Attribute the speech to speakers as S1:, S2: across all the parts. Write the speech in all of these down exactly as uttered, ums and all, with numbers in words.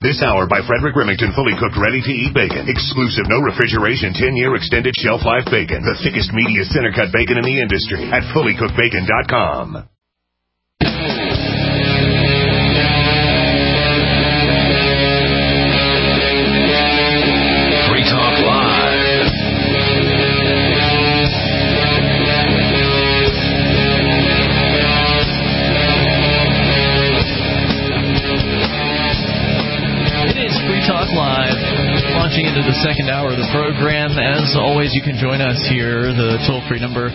S1: This hour by Frederick Remington, fully cooked, ready-to-eat bacon. Exclusive, no refrigeration, ten-year extended shelf life bacon. The thickest, meatiest, center-cut bacon in the industry at fully cooked bacon dot com.
S2: Free Talk Live.
S3: Talk Live, launching into the second hour of the program. As always, you can join us here. The toll-free number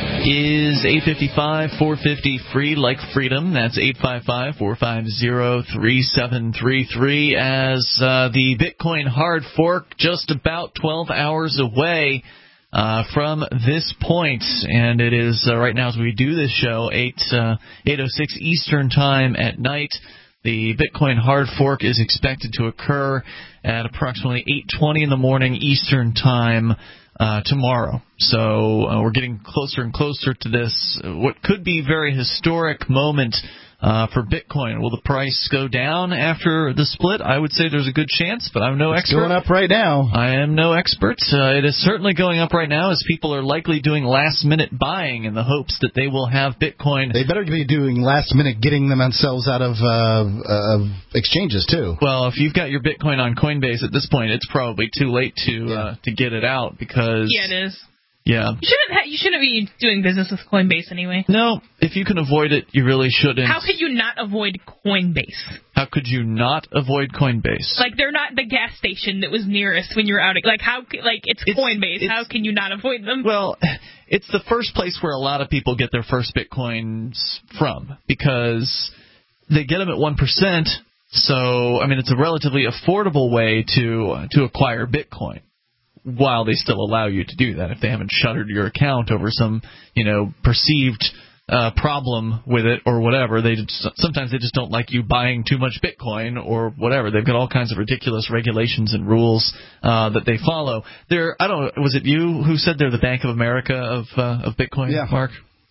S3: is eight five five, four five zero, free, like freedom. That's eight five five, four five zero, three seven three three. As uh, the Bitcoin hard fork just about twelve hours away uh, from this point, and it is uh, right now as we do this show, eight oh six Eastern Time at night. The Bitcoin hard fork is expected to occur at approximately eight twenty in the morning Eastern Time uh, tomorrow. So uh, we're getting closer and closer to this, what could be very historic moment uh, for Bitcoin. Will the price go down after the split? I would say there's a good chance, but I'm no
S4: it's
S3: expert.
S4: It's going up right now.
S3: I am no expert. Uh, it is certainly going up right now as people are likely doing last-minute buying in the hopes that they will have Bitcoin.
S4: They better be doing last-minute getting themselves out of uh, uh, exchanges, too.
S3: Well, if you've got your Bitcoin on Coinbase at this point, it's probably too late to
S5: yeah.
S3: uh, to get it out because...
S5: Yeah, it is.
S3: Yeah.
S5: You shouldn't ha- you shouldn't be doing business with Coinbase anyway.
S3: No, if you can avoid it, you really shouldn't.
S5: How could you not avoid Coinbase?
S3: How could you not avoid Coinbase?
S5: Like, they're not the gas station that was nearest when you were out. Like, how? Like, it's, it's Coinbase. It's, how can you not avoid them?
S3: Well, it's the first place where a lot of people get their first Bitcoins from because they get them at one percent. So, I mean, it's a relatively affordable way to to acquire Bitcoin, while they still allow you to do that if they haven't shuttered your account over some, you know, perceived uh, problem with it or whatever. They just, sometimes they just don't like you buying too much Bitcoin or whatever. They've got all kinds of ridiculous regulations and rules uh, that they follow. They're, I don't know, was it you who said they're the Bank of America of uh, of Bitcoin,
S4: yeah.
S3: Mark?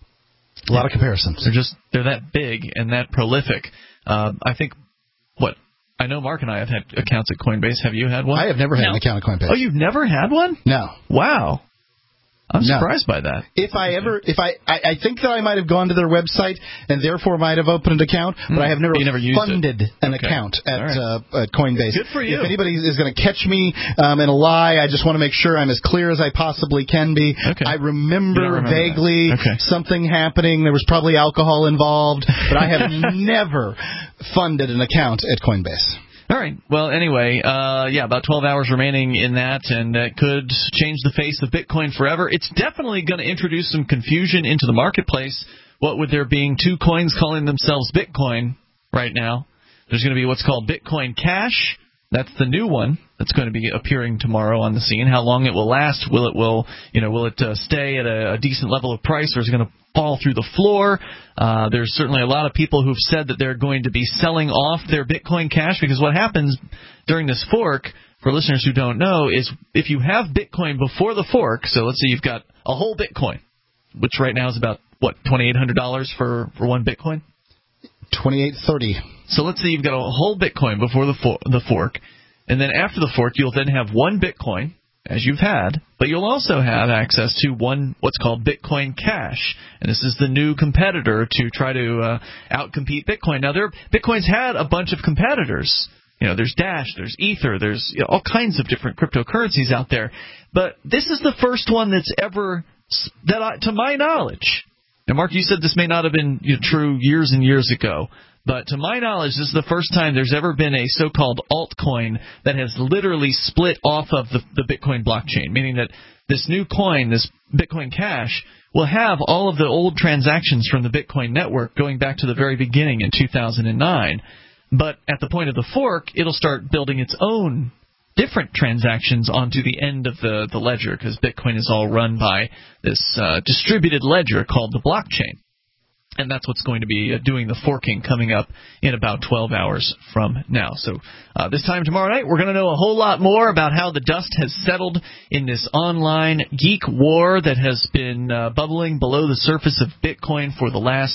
S4: A lot of comparisons.
S3: They're just they're that big and that prolific. Uh, I think what. I know Mark and I have had accounts at Coinbase. Have you had one?
S4: I have never had
S5: no.
S4: an account at Coinbase.
S3: Oh, you've never had one?
S4: No.
S3: Wow. I'm
S4: no.
S3: surprised by that.
S4: If I ever, if I, I, I think that I might have gone to their website and therefore might have opened an account, but mm. I have never,
S3: never
S4: funded
S3: it.
S4: an
S3: okay.
S4: account at,
S3: right.
S4: uh, at Coinbase.
S3: Good for you.
S4: If anybody is going to catch me um, in a lie, I just want to make sure I'm as clear as I possibly can be.
S3: Okay.
S4: I remember,
S3: remember
S4: vaguely
S3: okay.
S4: something happening. There was probably alcohol involved, but I have never funded an account at Coinbase.
S3: All right. Well, anyway, uh, yeah, about twelve hours remaining in that, and that could change the face of Bitcoin forever. It's definitely going to introduce some confusion into the marketplace. What with there being two coins calling themselves Bitcoin right now, there's going to be what's called Bitcoin Cash. That's the new one that's going to be appearing tomorrow on the scene. How long it will last? Will it will you know will it uh, stay at a, a decent level of price, or is it going to fall through the floor? Uh, there's certainly a lot of people who've said that they're going to be selling off their Bitcoin Cash because what happens during this fork, for listeners who don't know, is if you have Bitcoin before the fork, so let's say you've got a whole Bitcoin, which right now is about, what, twenty-eight hundred dollars for, for one Bitcoin?
S4: twenty-eight thirty.
S3: So let's say you've got a whole Bitcoin before the, for- the fork, and then after the fork you'll then have one Bitcoin, as you've had, but you'll also have access to one what's called Bitcoin Cash, and this is the new competitor to try to uh, outcompete Bitcoin. Now, there, Bitcoin's had a bunch of competitors. You know, there's Dash, there's Ether, there's you know, all kinds of different cryptocurrencies out there, but this is the first one that's ever, that I, to my knowledge. Now, Mark, you said this may not have been you know, true years and years ago, but to my knowledge, this is the first time there's ever been a so-called altcoin that has literally split off of the, the Bitcoin blockchain, meaning that this new coin, this Bitcoin Cash, will have all of the old transactions from the Bitcoin network going back to the very beginning in two thousand nine. But at the point of the fork, it'll start building its own different transactions onto the end of the, the ledger because Bitcoin is all run by this uh, distributed ledger called the blockchain. And that's what's going to be uh, doing the forking coming up in about twelve hours from now. So uh, this time tomorrow night, we're going to know a whole lot more about how the dust has settled in this online geek war that has been uh, bubbling below the surface of Bitcoin for the last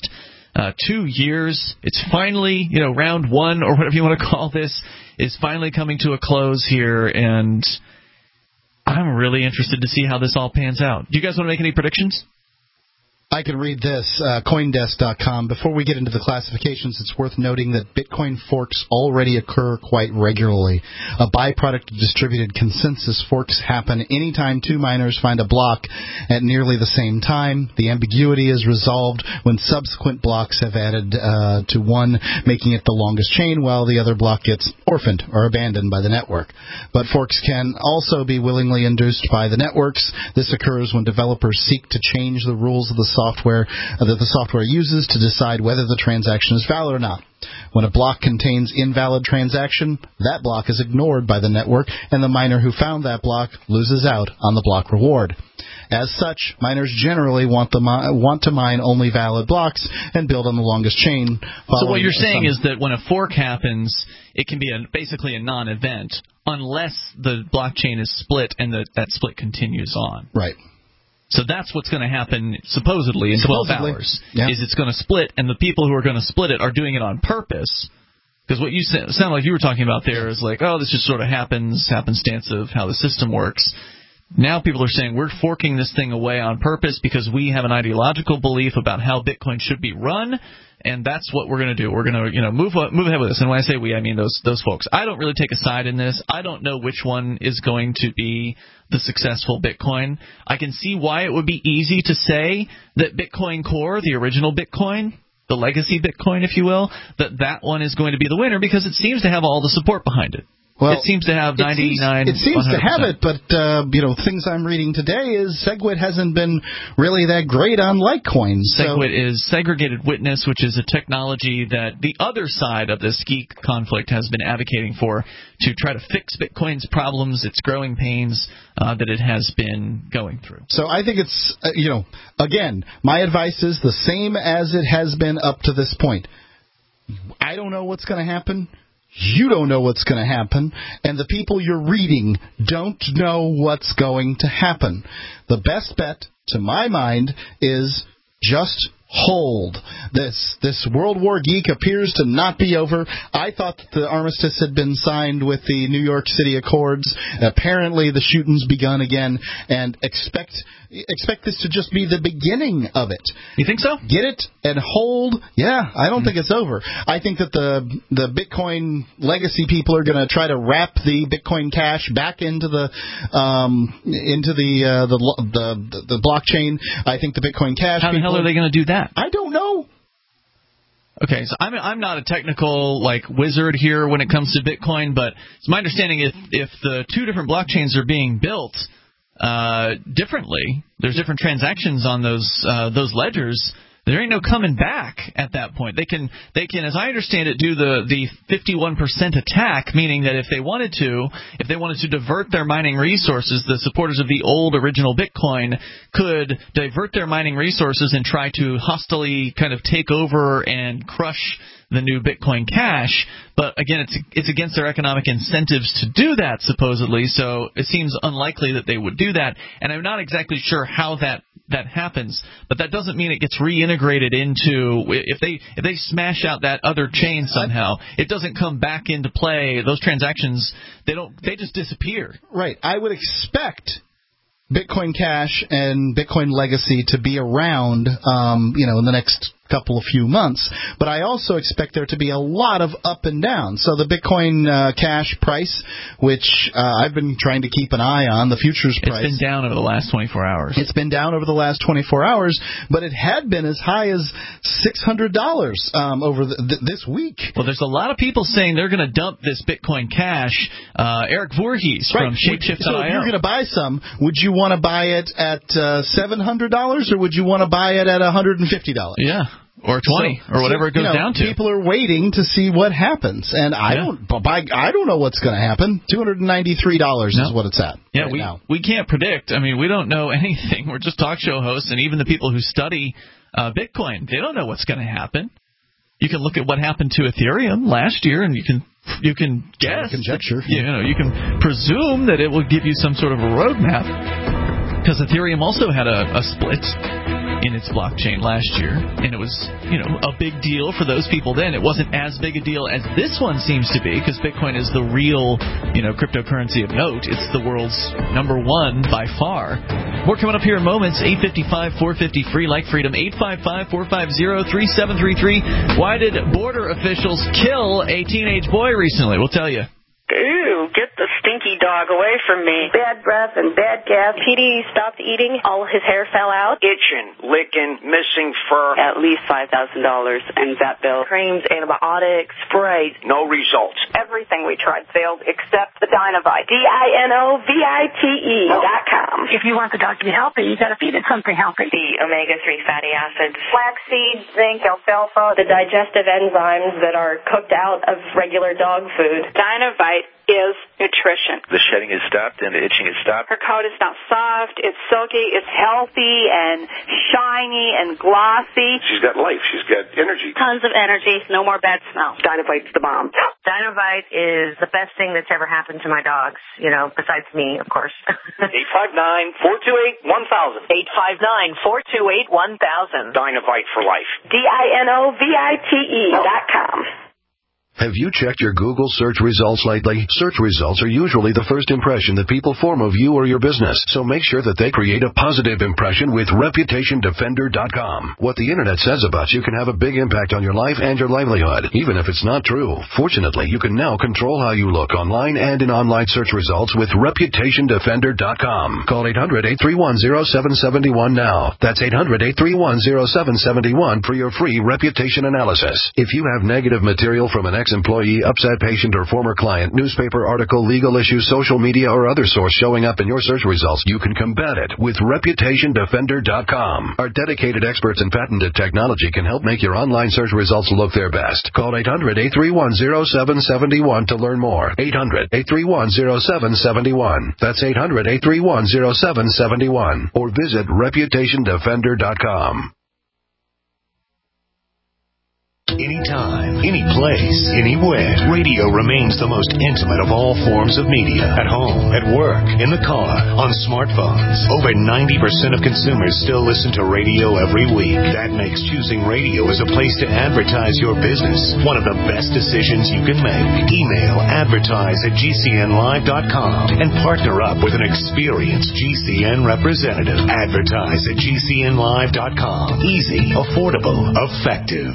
S3: Uh, two years. It's finally, you know, round one or whatever you want to call this is finally coming to a close here, and I'm really interested to see how this all pans out. Do you guys want to make any predictions?
S4: I can read this, uh, Coindesk dot com. Before we get into the classifications, it's worth noting that Bitcoin forks already occur quite regularly. A byproduct of distributed consensus, forks happen anytime two miners find a block at nearly the same time. The ambiguity is resolved when subsequent blocks have added uh, to one, making it the longest chain, while the other block gets orphaned or abandoned by the network. But forks can also be willingly induced by the networks. This occurs when developers seek to change the rules of the software uh, that the software uses to decide whether the transaction is valid or not. When a block contains invalid transaction, that block is ignored by the network, and the miner who found that block loses out on the block reward. As such, miners generally want, the mi- want to mine only valid blocks and build on the longest chain.
S3: So what you're saying is that when a fork happens, it can be a, basically a non-event unless the blockchain is split and the, that split continues on.
S4: Right.
S3: So that's what's going to happen, supposedly, in twelve
S4: supposedly,
S3: hours,
S4: yeah.
S3: is it's going to split, and the people who are going to split it are doing it on purpose. Because what you sa- sound like you were talking about there is like, oh, this just sort of happens, happenstance of how the system works. Now people are saying we're forking this thing away on purpose because we have an ideological belief about how Bitcoin should be run, and that's what we're going to do. We're going to, you know, move move ahead with this. And when I say we, I mean those those folks. I don't really take a side in this. I don't know which one is going to be the successful Bitcoin. I can see why it would be easy to say that Bitcoin Core, the original Bitcoin, the legacy Bitcoin, if you will, that that one is going to be the winner because it seems to have all the support behind it.
S4: Well,
S3: it seems to have ninety-nine.
S4: It seems, it seems to have it, but uh, you know, things I'm reading today is SegWit hasn't been really that great on Litecoin. So.
S3: SegWit is segregated witness, which is a technology that the other side of this geek conflict has been advocating for to try to fix Bitcoin's problems, its growing pains uh, that it has been going through.
S4: So I think it's uh, you know, again, my advice is the same as it has been up to this point. I don't know what's going to happen. You don't know what's going to happen, and the people you're reading don't know what's going to happen. The best bet, to my mind, is just hold. This this World War geek appears to not be over. I thought that the armistice had been signed with the New York City Accords. Apparently the shooting's begun again, and expect expect this to just be the beginning of it.
S3: You think so?
S4: Get it and hold. Yeah, I don't mm-hmm. think it's over. I think that the the Bitcoin legacy people are going to try to wrap the Bitcoin Cash back into the um, into the, uh, the the the the blockchain. I think the Bitcoin Cash.
S3: How the hell are they going to do that?
S4: I don't know.
S3: Okay, so I'm I'm not a technical like wizard here when it comes to Bitcoin, but it's my understanding if if the two different blockchains are being built uh, differently, there's different transactions on those uh, those ledgers. There ain't no coming back at that point. They can, they can, as I understand it, do the, the fifty-one percent attack, meaning that if they wanted to, if they wanted to divert their mining resources, the supporters of the old original Bitcoin could divert their mining resources and try to hostily kind of take over and crush the new Bitcoin Cash. But again, it's it's against their economic incentives to do that, supposedly, so it seems unlikely that they would do that. And I'm not exactly sure how that that happens, but that doesn't mean it gets reintegrated into, if they if they smash out that other chain somehow, it doesn't come back into play. Those transactions, they don't they just disappear.
S4: Right. I would expect Bitcoin Cash and Bitcoin Legacy to be around, um, you know, in the next couple of few months, but I also expect there to be a lot of up and down. So the Bitcoin uh, Cash price, which uh, I've been trying to keep an eye on, the futures price.
S3: It's been down over the last twenty-four hours.
S4: It's been down over the last twenty-four hours, but it had been as high as six hundred dollars um, over the, th- this week.
S3: Well, there's a lot of people saying they're going to dump this Bitcoin Cash. Uh, Eric Voorhees
S4: right.
S3: from Shapeshift dot I O.
S4: So if you're going to buy some, would you want to buy it at uh, seven hundred dollars or would you want to buy it at one hundred fifty dollars?
S3: Yeah. Or twenty,
S4: so,
S3: or whatever it goes
S4: you know,
S3: down to.
S4: People are waiting to see what happens, and I yeah. don't, by, I don't know what's going to happen. Two hundred and ninety-three dollars no. is what it's at.
S3: Yeah,
S4: right
S3: we
S4: now.
S3: we can't predict. I mean, we don't know anything. We're just talk show hosts, and even the people who study uh, Bitcoin, they don't know what's going to happen. You can look at what happened to Ethereum last year, and you can you can guess,
S4: conjecture.
S3: You know, you can presume that it will give you some sort of a roadmap, because Ethereum also had a, a split. in its blockchain last year, and it was, you know, a big deal for those people then. It wasn't as big a deal as this one seems to be, because Bitcoin is the real, you know, cryptocurrency of note. It's the world's number one by far. More coming up here in moments. eight five five, four five zero, free like freedom. eight five five, four five zero, three seven three three. Why did border officials kill a teenage boy recently? We'll tell you.
S2: Ew, get the stinky dog away from me. Bad breath and bad gas. P D stopped eating. All his hair fell out.
S6: Itching, licking, missing fur.
S2: At least five thousand dollars in vet bill. Creams, antibiotics, sprays.
S6: No results.
S2: Everything we tried failed except the Dinovite. D I N O V I T E dot com.
S7: If you want the dog to be healthy, you got to feed it something healthy.
S2: The omega three fatty acids. Flaxseed, zinc, alfalfa. The digestive enzymes that are cooked out of regular dog food. Dinovite is nutrition.
S6: The shedding is stopped and the itching is stopped.
S2: Her coat is now soft, it's silky, it's healthy and shiny and glossy.
S6: She's got life. She's got energy.
S2: Tons of energy. No more bad smell.
S7: Dinovite's the bomb.
S2: Dinovite is the best thing that's ever happened to my dogs, you know, besides me, of course.
S6: eight five nine, four two eight, one thousand.
S2: eight five nine, four two eight, one thousand.
S6: Dinovite for life.
S2: D I N O V I T E dot com.
S8: Have you checked your Google search results lately? Search results are usually the first impression that people form of you or your business, so make sure that they create a positive impression with reputation defender dot com. What the Internet says about you can have a big impact on your life and your livelihood, even if it's not true. Fortunately, you can now control how you look online and in online search results with reputation defender dot com. Call eight hundred, eight three one, zero seven seven one now. That's eight hundred, eight three one, zero seven seven one for your free reputation analysis. If you have negative material from an ex-employee, upset patient, or former client, newspaper article, legal issue, social media, or other source showing up in your search results, you can combat it with reputation defender dot com. Our dedicated experts in patented technology can help make your online search results look their best. Call eight hundred, eight three one, zero seven seven one to learn more. eight hundred, eight three one, zero seven seven one. That's eight hundred, eight three one, zero seven seven one. Or visit reputation defender dot com.
S1: Anytime, any place, anywhere, radio remains the most intimate of all forms of media. At home, at work, in the car, on smartphones. Over ninety percent of consumers still listen to radio every week. That makes choosing radio as a place to advertise your business one of the best decisions you can make. Email advertise at G C N live dot com and partner up with an experienced G C N representative. Advertise at G C N live dot com. Easy, affordable, effective.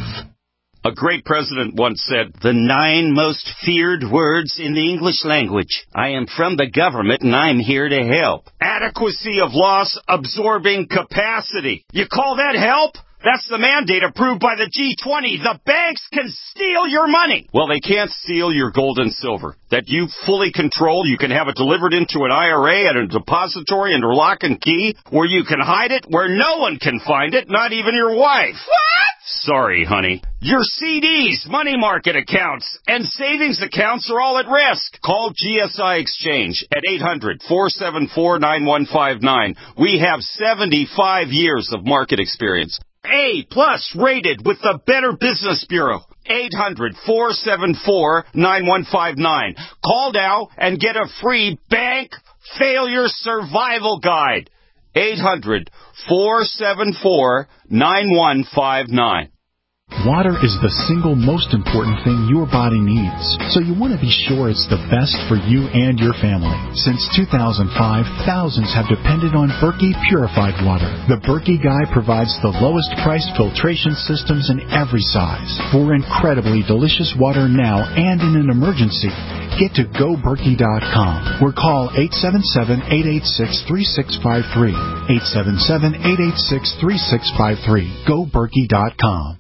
S9: A great president once said, the nine most feared words in the English language. I am from the government and I'm here to help. Adequacy of loss absorbing capacity. You call that help? That's the mandate approved by the G twenty. The banks can steal your money. Well, they can't steal your gold and silver. That you fully control. You can have it delivered into an I R A at a depository under lock and key, where you can hide it where no one can find it, not even your wife. What? Sorry, honey. Your C Ds, money market accounts, and savings accounts are all at risk. Call G S I Exchange at eight hundred, four seven four, nine one five nine. We have seventy-five years of market experience. A plus rated with the Better Business Bureau. eight hundred, four seven four, nine one five nine. Call now and get a free bank failure survival guide. eight hundred, four seven four, nine one five nine.
S10: Water is the single most important thing your body needs, so you want to be sure it's the best for you and your family. Since two thousand five, thousands have depended on Berkey purified water. The Berkey Guy provides the lowest priced filtration systems in every size. For incredibly delicious water now and in an emergency, get to go berkey dot com or call eight seven seven, eight eight six, three six five three. eight seven seven, eight eight six, three six five three. go berkey dot com.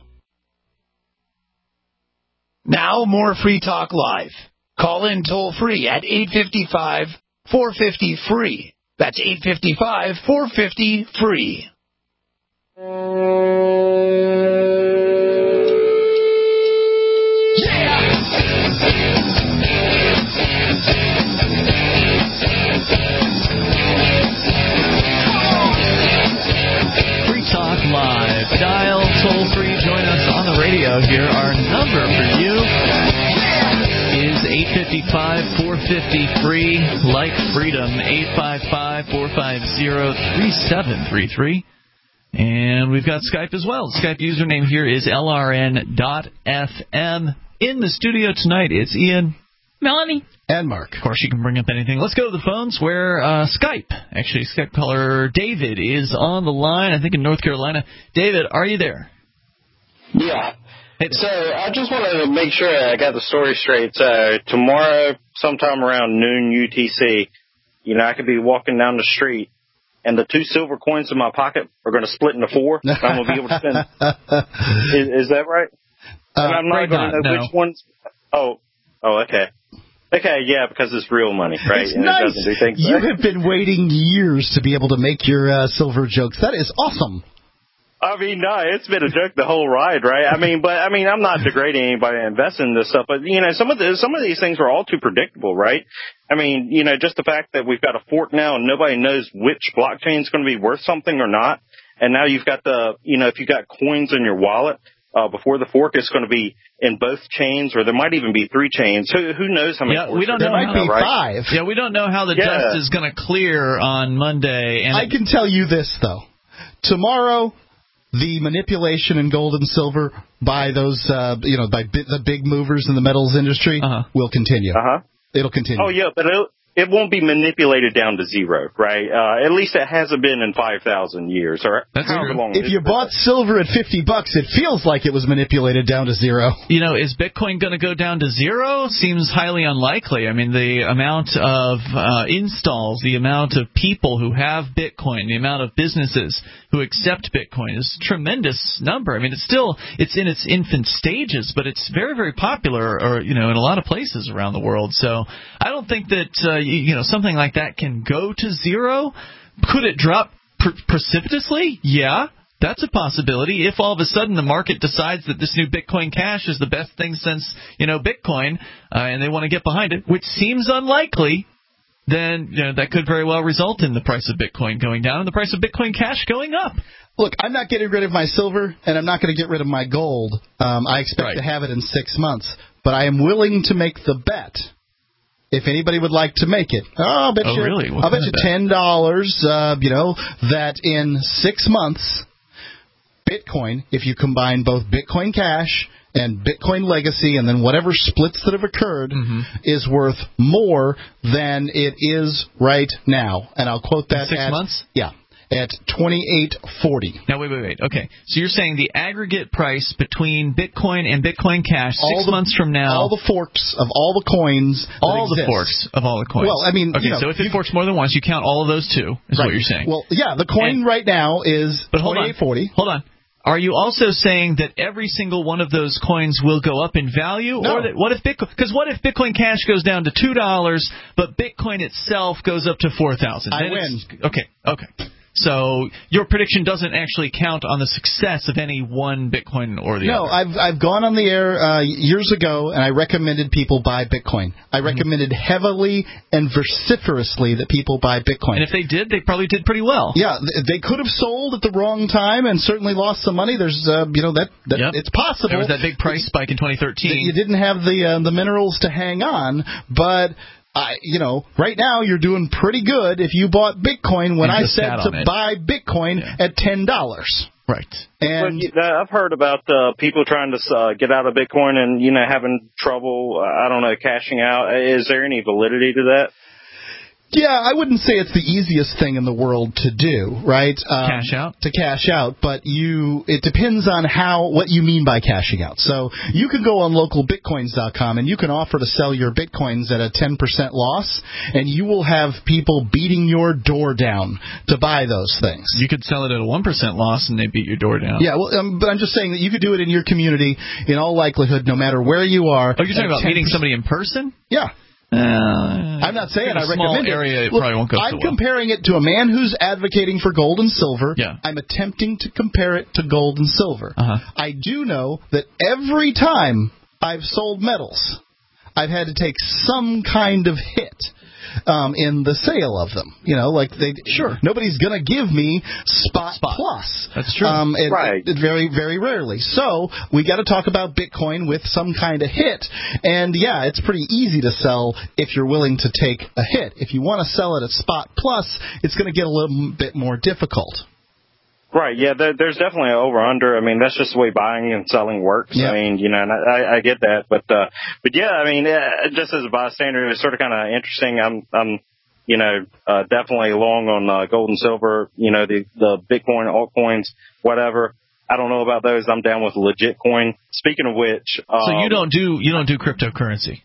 S11: Now more Free Talk Live. Call in toll free at eight five five, four five zero, free. That's eight five five, four five zero, free.
S3: Free Talk Live. Dial toll free. Join us on the radio here. Our number for you is eight five five, four five zero, free. Like freedom, eight five five, four five zero, three seven three three. And we've got Skype as well. The Skype username here is L R N dot F M. In the studio tonight, it's Ian,
S5: Melanie,
S4: and Mark.
S3: Of course, you can bring up anything. Let's go to the phones where uh, Skype, actually, Skype caller David is on the line, I think in North Carolina. David, are you there?
S12: Yeah. Hey, so I just wanted to make sure I got the story straight. So tomorrow, sometime around noon U T C, you know, I could be walking down the street, and the two silver coins in my pocket are going to split into four. I'm going to be able to spend. is, is that right?
S3: Uh,
S12: and I'm not going to know
S3: no.
S12: which ones. Oh, oh, okay. Okay, yeah, because it's real money, right?
S4: It's
S12: and
S4: nice.
S12: It doesn't do things
S4: you
S12: right.
S4: have been waiting years to be able to make your uh, silver jokes. That is awesome.
S12: I mean, no, it's been a joke the whole ride, right? I mean, but I mean, I'm not degrading anybody to invest in this stuff, but you know, some of the some of these things are all too predictable, right? I mean, you know, just the fact that we've got a fork now and nobody knows which blockchain is going to be worth something or not, and now you've got the, you know, if you've got coins in your wallet uh, before the fork, it's going to be in both chains, or there might even be three chains. Who who knows how many?
S3: Yeah, we don't
S4: there
S3: know.
S4: might
S3: how,
S4: be
S3: right?
S4: five.
S3: Yeah, we don't know how the
S12: Yeah.
S3: dust is going to clear on Monday. And
S4: I can tell you this though, tomorrow. The manipulation in gold and silver by those, uh, you know, by bi- the big movers in the metals industry
S3: uh-huh.
S4: will continue.
S12: Uh-huh.
S4: It'll continue.
S12: Oh, yeah, but it'll, it won't be manipulated down to zero, right? Uh, at least it hasn't been in five thousand years, or
S3: That's
S12: however
S3: true.
S12: long.
S4: If you bought silver at fifty bucks, it feels like it was manipulated down to zero.
S3: You know, is Bitcoin going to go down to zero? Seems highly unlikely. I mean, the amount of uh, installs, the amount of people who have Bitcoin, the amount of businesses who accept Bitcoin is a tremendous number. I mean, it's still, it's in its infant stages, but it's very, very popular, or, you know, in a lot of places around the world. So I don't think that, uh, you, you know, something like that can go to zero. Could it drop pre- precipitously? Yeah. That's a possibility. If all of a sudden the market decides that this new Bitcoin Cash is the best thing since, you know, Bitcoin, uh, and they want to get behind it, which seems unlikely, then you know, that could very well result in the price of Bitcoin going down and the price of Bitcoin Cash going up.
S4: Look, I'm not getting rid of my silver, and I'm not going to get rid of my gold. Um, I expect
S3: Right.
S4: to have it in six months. But I am willing to make the bet. If anybody would like to make it, oh, I'll bet
S3: Oh,
S4: you,
S3: really? What
S4: I'll bet
S3: kind
S4: you
S3: of bet?
S4: ten dollars. Uh, you know that in six months, Bitcoin, if you combine both Bitcoin Cash and Bitcoin Legacy, and then whatever splits that have occurred,
S3: mm-hmm.
S4: is worth more than it is right now. And I'll quote that
S3: in six
S4: at,
S3: months.
S4: Yeah. At twenty-eight forty.
S3: Now, wait, wait, wait. Okay. So you're saying the aggregate price between Bitcoin and Bitcoin Cash
S4: all
S3: six
S4: the,
S3: months from now.
S4: All the forks of all the coins.
S3: All
S4: that
S3: the
S4: exist.
S3: forks of all the coins.
S4: Well, I mean,
S3: okay,
S4: you know,
S3: so if it
S4: you,
S3: forks more than once, you count all of those too, is
S4: right.
S3: what you're saying.
S4: Well, yeah, the coin
S3: and,
S4: right now is
S3: but hold on,
S4: twenty-eight forty.
S3: Hold on. Are you also saying that every single one of those coins will go up in value?
S4: No.
S3: Or that, what if Bitcoin? Because what if Bitcoin Cash goes down to two dollars, but Bitcoin itself goes up to four thousand?
S4: I win.
S3: Okay, okay. So your prediction doesn't actually count on the success of any one Bitcoin or the
S4: no,
S3: other.
S4: No, I've I've gone on the air uh, years ago, and I recommended people buy Bitcoin. I
S3: Mm-hmm.
S4: recommended heavily and vociferously that people buy Bitcoin.
S3: And if they did, they probably did pretty well.
S4: Yeah, they could have sold at the wrong time and certainly lost some money. There's, uh, you know, that, that
S3: yep.
S4: it's possible.
S3: There was that big price spike in twenty thirteen.
S4: You didn't have the uh, the minerals to hang on, but. I, you know, right now you're doing pretty good if you bought Bitcoin when I said to buy Bitcoin yeah. at ten dollars.
S3: Right.
S12: And well, I've heard about uh, people trying to uh, get out of Bitcoin and, you know, having trouble, uh, I don't know, cashing out. Is there any validity to that?
S4: Yeah, I wouldn't say it's the easiest thing in the world to do, right? Um,
S3: cash out?
S4: To cash out, but you it depends on how what you mean by cashing out. So you can go on local bitcoins dot com and you can offer to sell your Bitcoins at a ten percent loss, and you will have people beating your door down to buy those things.
S3: You could sell it at a one percent loss and they beat your door down.
S4: Yeah, well, um, but I'm just saying that you could do it in your community in all likelihood, no matter where you are.
S3: Oh, you're talking about meeting somebody in person?
S4: Yeah.
S3: Uh,
S4: I'm not saying
S3: in a
S4: I
S3: small
S4: recommend
S3: area,
S4: it.
S3: it
S4: Look,
S3: probably won't go
S4: I'm
S3: so well.
S4: comparing it to a man who's advocating for gold and silver.
S3: Yeah.
S4: I'm attempting to compare it to gold and silver.
S3: Uh-huh.
S4: I do know that every time I've sold metals, I've had to take some kind of hit um, in the sale of them. You know, like they
S3: sure
S4: nobody's going to give me spot,
S3: spot
S4: plus.
S3: That's true.
S4: Um, it,
S12: right.
S4: It, it very, very rarely. So we got to talk about Bitcoin with some kind of hit. And yeah, it's pretty easy to sell if you're willing to take a hit. If you want to sell it at spot plus, it's going to get a little bit more difficult.
S12: Right, yeah, there, there's definitely an over-under. I mean, that's just the way buying and selling works.
S4: Yeah.
S12: I mean, you know, and I, I get that. But, uh, but yeah, I mean, uh, just as a bystander, it's sort of kind of interesting. I'm, I'm, you know, uh, definitely long on uh, gold and silver, you know, the, the Bitcoin, altcoins, whatever. I don't know about those. I'm down with legit coin. Speaking of which. Um,
S3: so you don't do, you don't do cryptocurrency?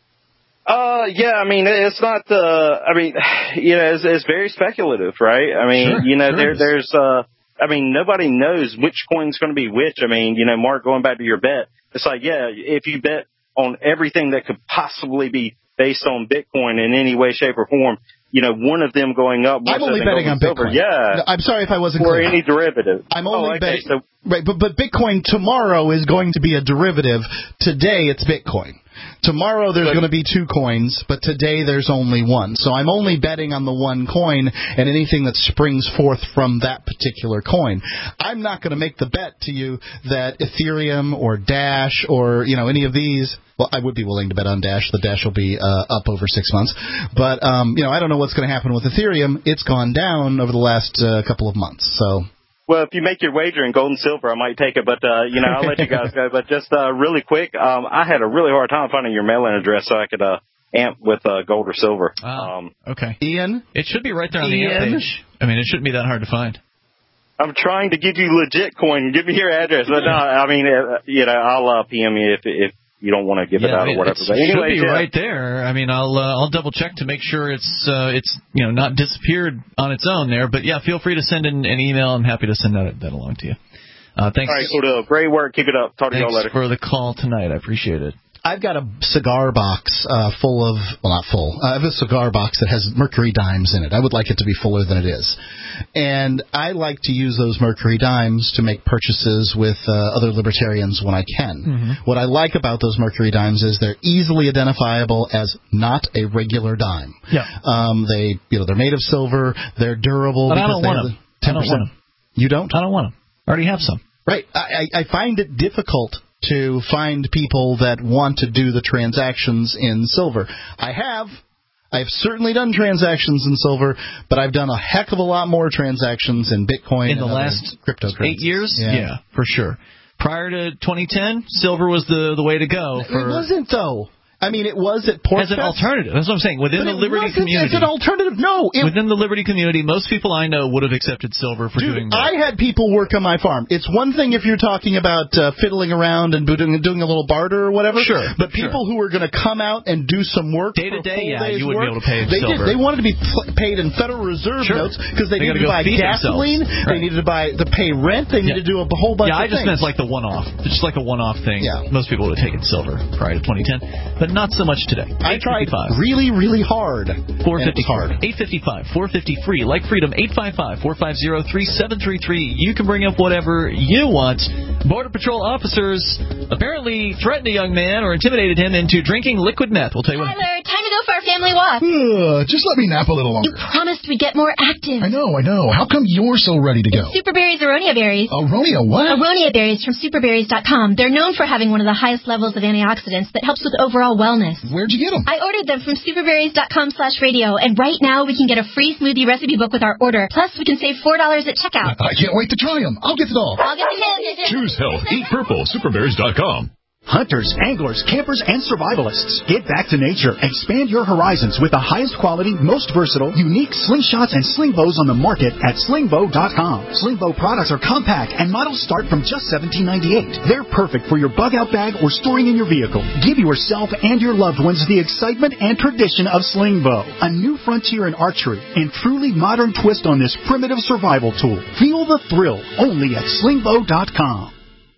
S12: Uh, yeah, I mean, it's not the, I mean, you know, it's, it's very speculative, right? I mean,
S3: sure,
S12: you know,
S3: sure
S12: there, there's, uh, I mean, nobody knows which coin's going to be which. I mean, you know, Mark, going back to your bet, it's like, yeah, if you bet on everything that could possibly be based on Bitcoin in any way, shape, or form, you know, one of them going up.
S4: I'm only betting on
S12: silver,
S4: Bitcoin.
S12: Yeah.
S4: No, I'm sorry if I wasn't
S12: or
S4: clear.
S12: Or any derivative.
S4: I'm only
S12: oh, okay,
S4: betting.
S12: So,
S4: right, but, but Bitcoin tomorrow is going to be a derivative. Today it's Bitcoin. Tomorrow there's going to be two coins, but today there's only one. So I'm only betting on the one coin and anything that springs forth from that particular coin. I'm not going to make the bet to you that Ethereum or Dash or, you know, any of these. Well, I would be willing to bet on Dash. The Dash will be uh, up over six months. But, um, you know, I don't know what's going to happen with Ethereum. It's gone down over the last uh, couple of months. So.
S12: Well, if you make your wager in gold and silver, I might take it, but, uh, you know, I'll let you guys go. But just, uh, really quick, um, I had a really hard time finding your mailing address so I could, uh, amp with, uh, gold or silver.
S3: Ah,
S12: um,
S3: okay.
S4: Ian?
S3: It should be right there on
S4: Ian?
S3: the amp page. I mean, it shouldn't be that hard to find.
S12: I'm trying to give you legit coin. Give me your address. But no, I mean, uh, you know, I'll, uh, P M you if, if you don't want to give
S3: yeah,
S12: it out
S3: I mean,
S12: or whatever.
S3: It
S12: but anyway,
S3: should be
S12: yeah.
S3: right there. I mean, I'll uh, I'll double check to make sure it's uh, it's you know not disappeared on its own there. But yeah, feel free to send in an email. I'm happy to send that that along to you. Uh, thanks.
S12: All right, cool. Great work. Keep it up. Talk to y'all later.
S3: Thanks for the call tonight. I appreciate it.
S4: I've got a cigar box uh, full of, well, not full. I have a cigar box that has Mercury dimes in it. I would like it to be fuller than it is. And I like to use those Mercury dimes to make purchases with uh, other libertarians when I can.
S3: Mm-hmm.
S4: What I like about those Mercury dimes is they're easily identifiable as not a regular dime.
S3: Yeah.
S4: Um, they, you know, they're made of silver. They're durable.
S3: But I don't want them. I don't want them.
S4: You don't?
S3: I don't want them. I already have some.
S4: Right. I, I find it difficult to find people that want to do the transactions in silver. I have. I've certainly done transactions in silver, but I've done a heck of a lot more transactions in Bitcoin
S3: in the
S4: and
S3: last
S4: cryptocurrencies.
S3: eight years.
S4: Yeah.
S3: yeah, for sure. Prior to twenty ten, silver was the the way to go. For,
S4: it wasn't, though. I mean, it was at Port
S3: as an
S4: Fest.
S3: alternative. That's what I'm saying. Within
S4: But
S3: the
S4: it
S3: Liberty
S4: wasn't
S3: community.
S4: as an alternative. No. It,
S3: within the Liberty community, most people I know would have accepted silver for
S4: dude,
S3: doing that.
S4: I had people work on my farm. It's one thing if you're talking about uh, fiddling around and doing, doing a little barter or whatever.
S3: Sure.
S4: But people
S3: sure.
S4: who were going to come out and do some work
S3: day to day, yeah, you wouldn't
S4: work,
S3: be able to pay in
S4: they
S3: silver.
S4: Did. They wanted to be pl- paid in Federal Reserve
S3: sure.
S4: notes because they,
S3: they
S4: needed to buy gasoline.
S3: Right.
S4: They needed to buy to pay rent. They needed
S3: yeah.
S4: to do a whole bunch
S3: yeah,
S4: of
S3: things. Yeah, I just
S4: things.
S3: meant like the one-off. Just like a one-off thing.
S4: Yeah.
S3: Most people would have taken silver prior to twenty ten, but not so much today.
S4: I tried really, really hard.
S3: four fifty
S4: hard.
S3: eight fifty-five, four fifty free. Like Freedom, eight five five, four five zero, three seven three three. You can bring up whatever you want. Border Patrol officers apparently threatened a young man or intimidated him into drinking liquid meth. We'll tell you what.
S13: Tyler, time to go for our family walk.
S14: Uh, just let me nap a little longer.
S13: You promised we'd get more active.
S14: I know, I know. How come you're so ready to go?
S13: It's Superberries Aronia berries.
S14: Aronia what?
S13: Aronia berries from superberries dot com. They're known for having one of the highest levels of antioxidants that helps with overall wellness.
S14: Where'd you get them?
S13: I ordered them from superberries dot com slash radio, and right now we can get a free smoothie recipe book with our order. Plus, we can save four dollars at checkout.
S14: I can't wait to try them. I'll get it all.
S13: I'll get the kids.
S15: Choose health. Eat purple. superberries dot com.
S10: Hunters, anglers, campers, and survivalists. Get back to nature. Expand your horizons with the highest quality, most versatile, unique slingshots and sling bows on the market at sling bow dot com. Sling bow products are compact and models start from just seventeen ninety-eight. They're perfect for your bug out bag or storing in your vehicle. Give yourself and your loved ones the excitement and tradition of sling bow. A new frontier in archery and truly modern twist on this primitive survival tool. Feel the thrill only at sling bow dot com.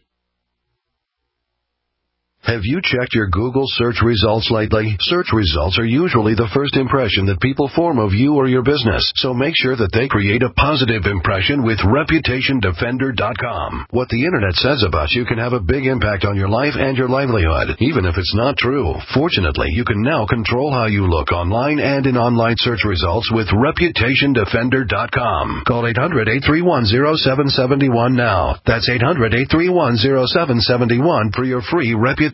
S8: Have you checked your Google search results lately? Search results are usually the first impression that people form of you or your business, so make sure that they create a positive impression with reputation defender dot com. What the Internet says about you can have a big impact on your life and your livelihood, even if it's not true. Fortunately, you can now control how you look online and in online search results with reputation defender dot com. Call eight hundred, eight three one, zero seven seven one now. That's eight hundred, eight three one, zero seven seven one for your free reputation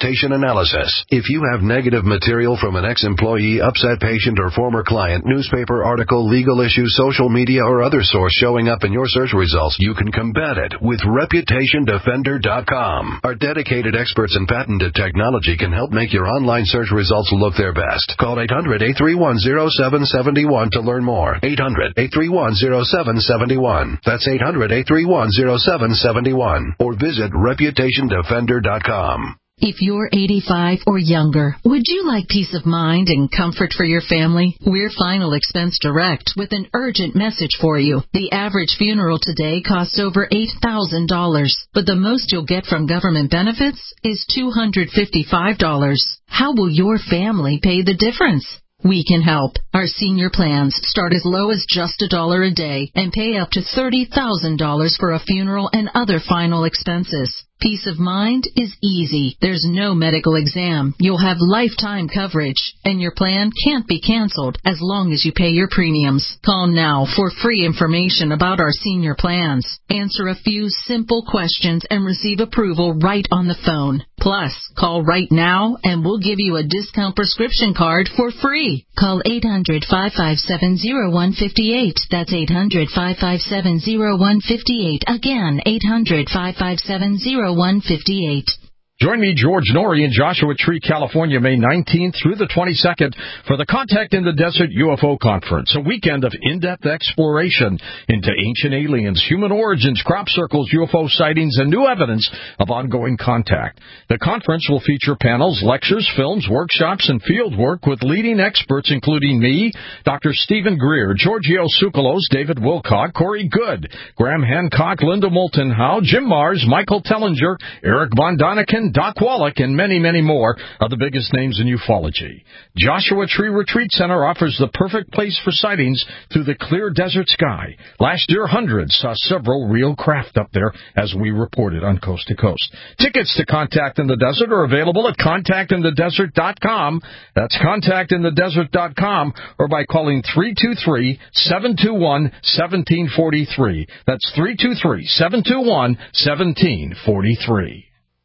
S8: Reputation Analysis. If you have negative material from an ex-employee, upset patient, or former client, newspaper article, legal issue, social media, or other source showing up in your search results, you can combat it with Reputation Defender dot com. Our dedicated experts in patented technology can help make your online search results look their best. Call eight hundred, eight three one, zero seven seven one to learn more. eight hundred, eight three one, zero seven seven one. That's eight hundred, eight three one, zero seven seven one. Or visit Reputation Defender dot com.
S16: If you're eighty-five or younger, would you like peace of mind and comfort for your family? We're Final Expense Direct with an urgent message for you. The average funeral today costs over eight thousand dollars, but the most you'll get from government benefits is two hundred fifty-five dollars. How will your family pay the difference? We can help. Our senior plans start as low as just a dollar a day and pay up to thirty thousand dollars for a funeral and other final expenses. Peace of mind is easy. There's no medical exam. You'll have lifetime coverage, and your plan can't be canceled as long as you pay your premiums. Call now for free information about our senior plans. Answer a few simple questions and receive approval right on the phone. Plus, call right now and we'll give you a discount prescription card for free. Call eight hundred, five five seven, zero one five eight. That's eight hundred, five five seven, zero one five eight. Again, eight hundred, five five seven, zero one five eight.
S17: Join me, George Norrie, in Joshua Tree, California, May nineteenth through the twenty-second for the Contact in the Desert U F O Conference, a weekend of in-depth exploration into ancient aliens, human origins, crop circles, U F O sightings, and new evidence of ongoing contact. The conference will feature panels, lectures, films, workshops, and field work with leading experts including me, Doctor Stephen Greer, Giorgio Tsoukalos, David Wilcock, Corey Good, Graham Hancock, Linda Moulton Howe, Jim Mars, Michael Tellinger, Eric Von Daniken, Doc Wallach, and many, many more are the biggest names in ufology. Joshua Tree Retreat Center offers the perfect place for sightings through the clear desert sky. Last year, hundreds saw several real craft up there, as we reported on Coast to Coast. Tickets to Contact in the Desert are available at contact in the desert dot com. That's contact in the desert dot com, or by calling three two three, seven two one, one seven four three. That's three two three, seven two one, one seven four three.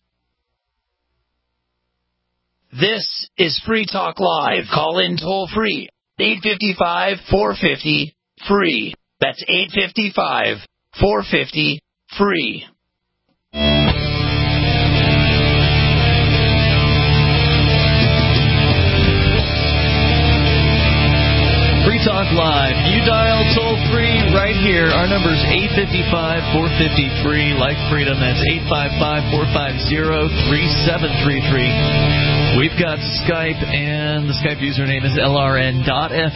S11: This is Free Talk Live. Call in toll free. eight five five, four five zero, free. That's eight five five, four five zero, free.
S3: Free Talk Live. You dial toll free right here. Our number is eight five five, four five zero, free. Like Freedom, that's eight five five, four five zero, three seven three three. We've got Skype, and the Skype username is L R N dot F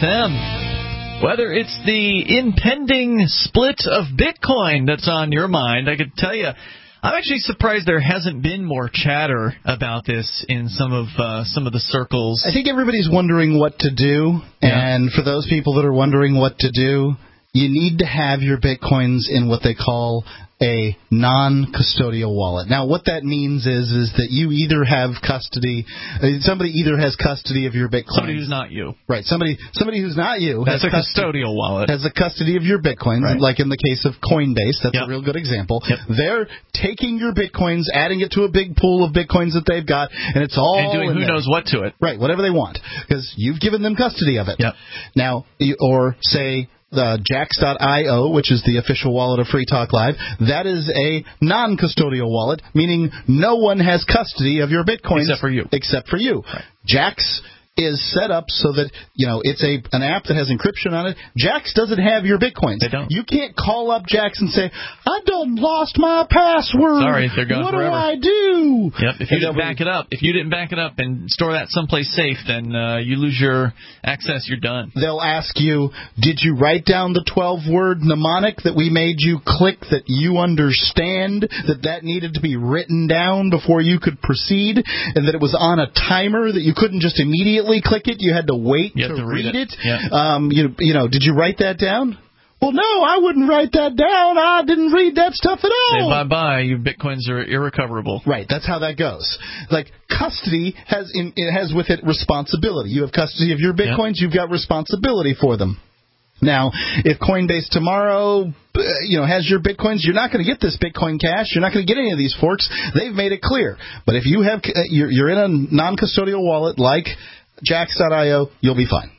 S3: M. Whether it's the impending split of Bitcoin that's on your mind, I could tell you, I'm actually surprised there hasn't been more chatter about this in some of uh, some of the circles.
S4: I think everybody's wondering what to do, yeah. And for those people that are wondering what to do, you need to have your Bitcoins in what they call a non-custodial wallet. Now, what that means is is that you either have custody, uh, somebody either has custody of your Bitcoin.
S3: Somebody who's not you.
S4: Right. Somebody somebody who's not you.
S3: That's
S4: has
S3: a custodial wallet.
S4: Has the custody of your Bitcoins, right. Like in the case of Coinbase. That's yep. a real good example.
S3: Yep.
S4: They're taking your Bitcoins, adding it to a big pool of Bitcoins that they've got, and it's all
S3: and doing
S4: in
S3: who
S4: there.
S3: knows what to it.
S4: Right. Whatever they want, because you've given them custody of it.
S3: Yep.
S4: Now, or say, the Jax dot I O, which is the official wallet of Free Talk Live, that is a non-custodial wallet, meaning no one has custody of your Bitcoins.
S3: Except for you.
S4: Except for you.
S3: Right.
S4: Jax is set up so that, you know, it's a an app that has encryption on it. Jax doesn't have your Bitcoins.
S3: They don't.
S4: You can't call up Jax and say, I done lost my password.
S3: Sorry, they're gone
S4: what
S3: forever.
S4: What do I do?
S3: Yep, if you didn't back it up, if you didn't back it up and store that someplace safe, then uh, you lose your access, you're done.
S4: They'll ask you, did you write down the twelve-word mnemonic that we made you click that you understand, that that needed to be written down before you could proceed, and that it was on a timer, that you couldn't just immediately click it, you had to wait
S3: to,
S4: to
S3: read
S4: read it.
S3: it. Yeah.
S4: Um, you, you know, did you write that down? Well, no, I wouldn't write that down. I didn't read that stuff at all.
S3: Say bye-bye. Your Bitcoins are irrecoverable.
S4: Right. That's how that goes. Like, custody has in, it has with it responsibility. You have custody of your Bitcoins. Yep. You've got responsibility for them. Now, if Coinbase tomorrow, uh, you know, has your Bitcoins, you're not going to get this Bitcoin Cash. You're not going to get any of these forks. They've made it clear. But if you have, uh, you're, you're in a non-custodial wallet like Jax dot io, you'll be fine.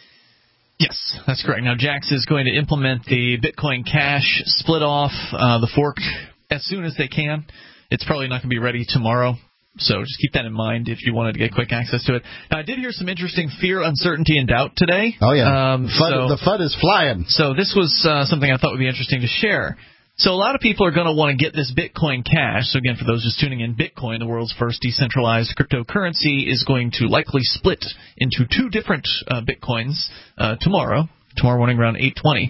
S3: Yes, that's correct. Now, Jax is going to implement the Bitcoin Cash split off uh, the fork as soon as they can. It's probably not going to be ready tomorrow. So just keep that in mind if you wanted to get quick access to it. Now, I did hear some interesting fear, uncertainty, and doubt today.
S4: Oh, yeah.
S3: Um,
S4: F U D,
S3: so,
S4: the F U D is flying.
S3: So this was uh, something I thought would be interesting to share. So a lot of people are going to want to get this Bitcoin Cash. So, again, for those just tuning in, Bitcoin, the world's first decentralized cryptocurrency, is going to likely split into two different uh, Bitcoins uh, tomorrow, tomorrow morning around eight twenty.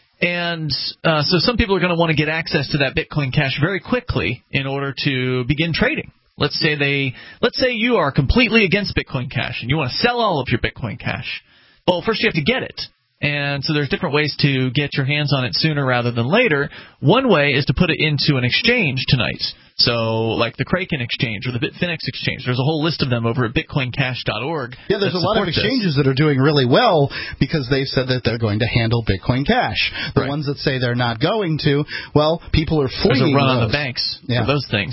S3: And uh, so some people are going to want to get access to that Bitcoin Cash very quickly in order to begin trading. Let's say they, let's say you are completely against Bitcoin Cash and you want to sell all of your Bitcoin Cash. Well, first you have to get it. And so there's different ways to get your hands on it sooner rather than later. One way is to put it into an exchange tonight. So like the Kraken exchange or the Bitfinex exchange. There's a whole list of them over at bitcoin cash dot org.
S4: Yeah, there's a lot of exchanges this. that are doing really well because they've said that they're going to handle Bitcoin Cash. The right. ones that say they're not going to, well, people are fleeing
S3: There's a run
S4: those.
S3: on the banks
S4: yeah.
S3: for those things.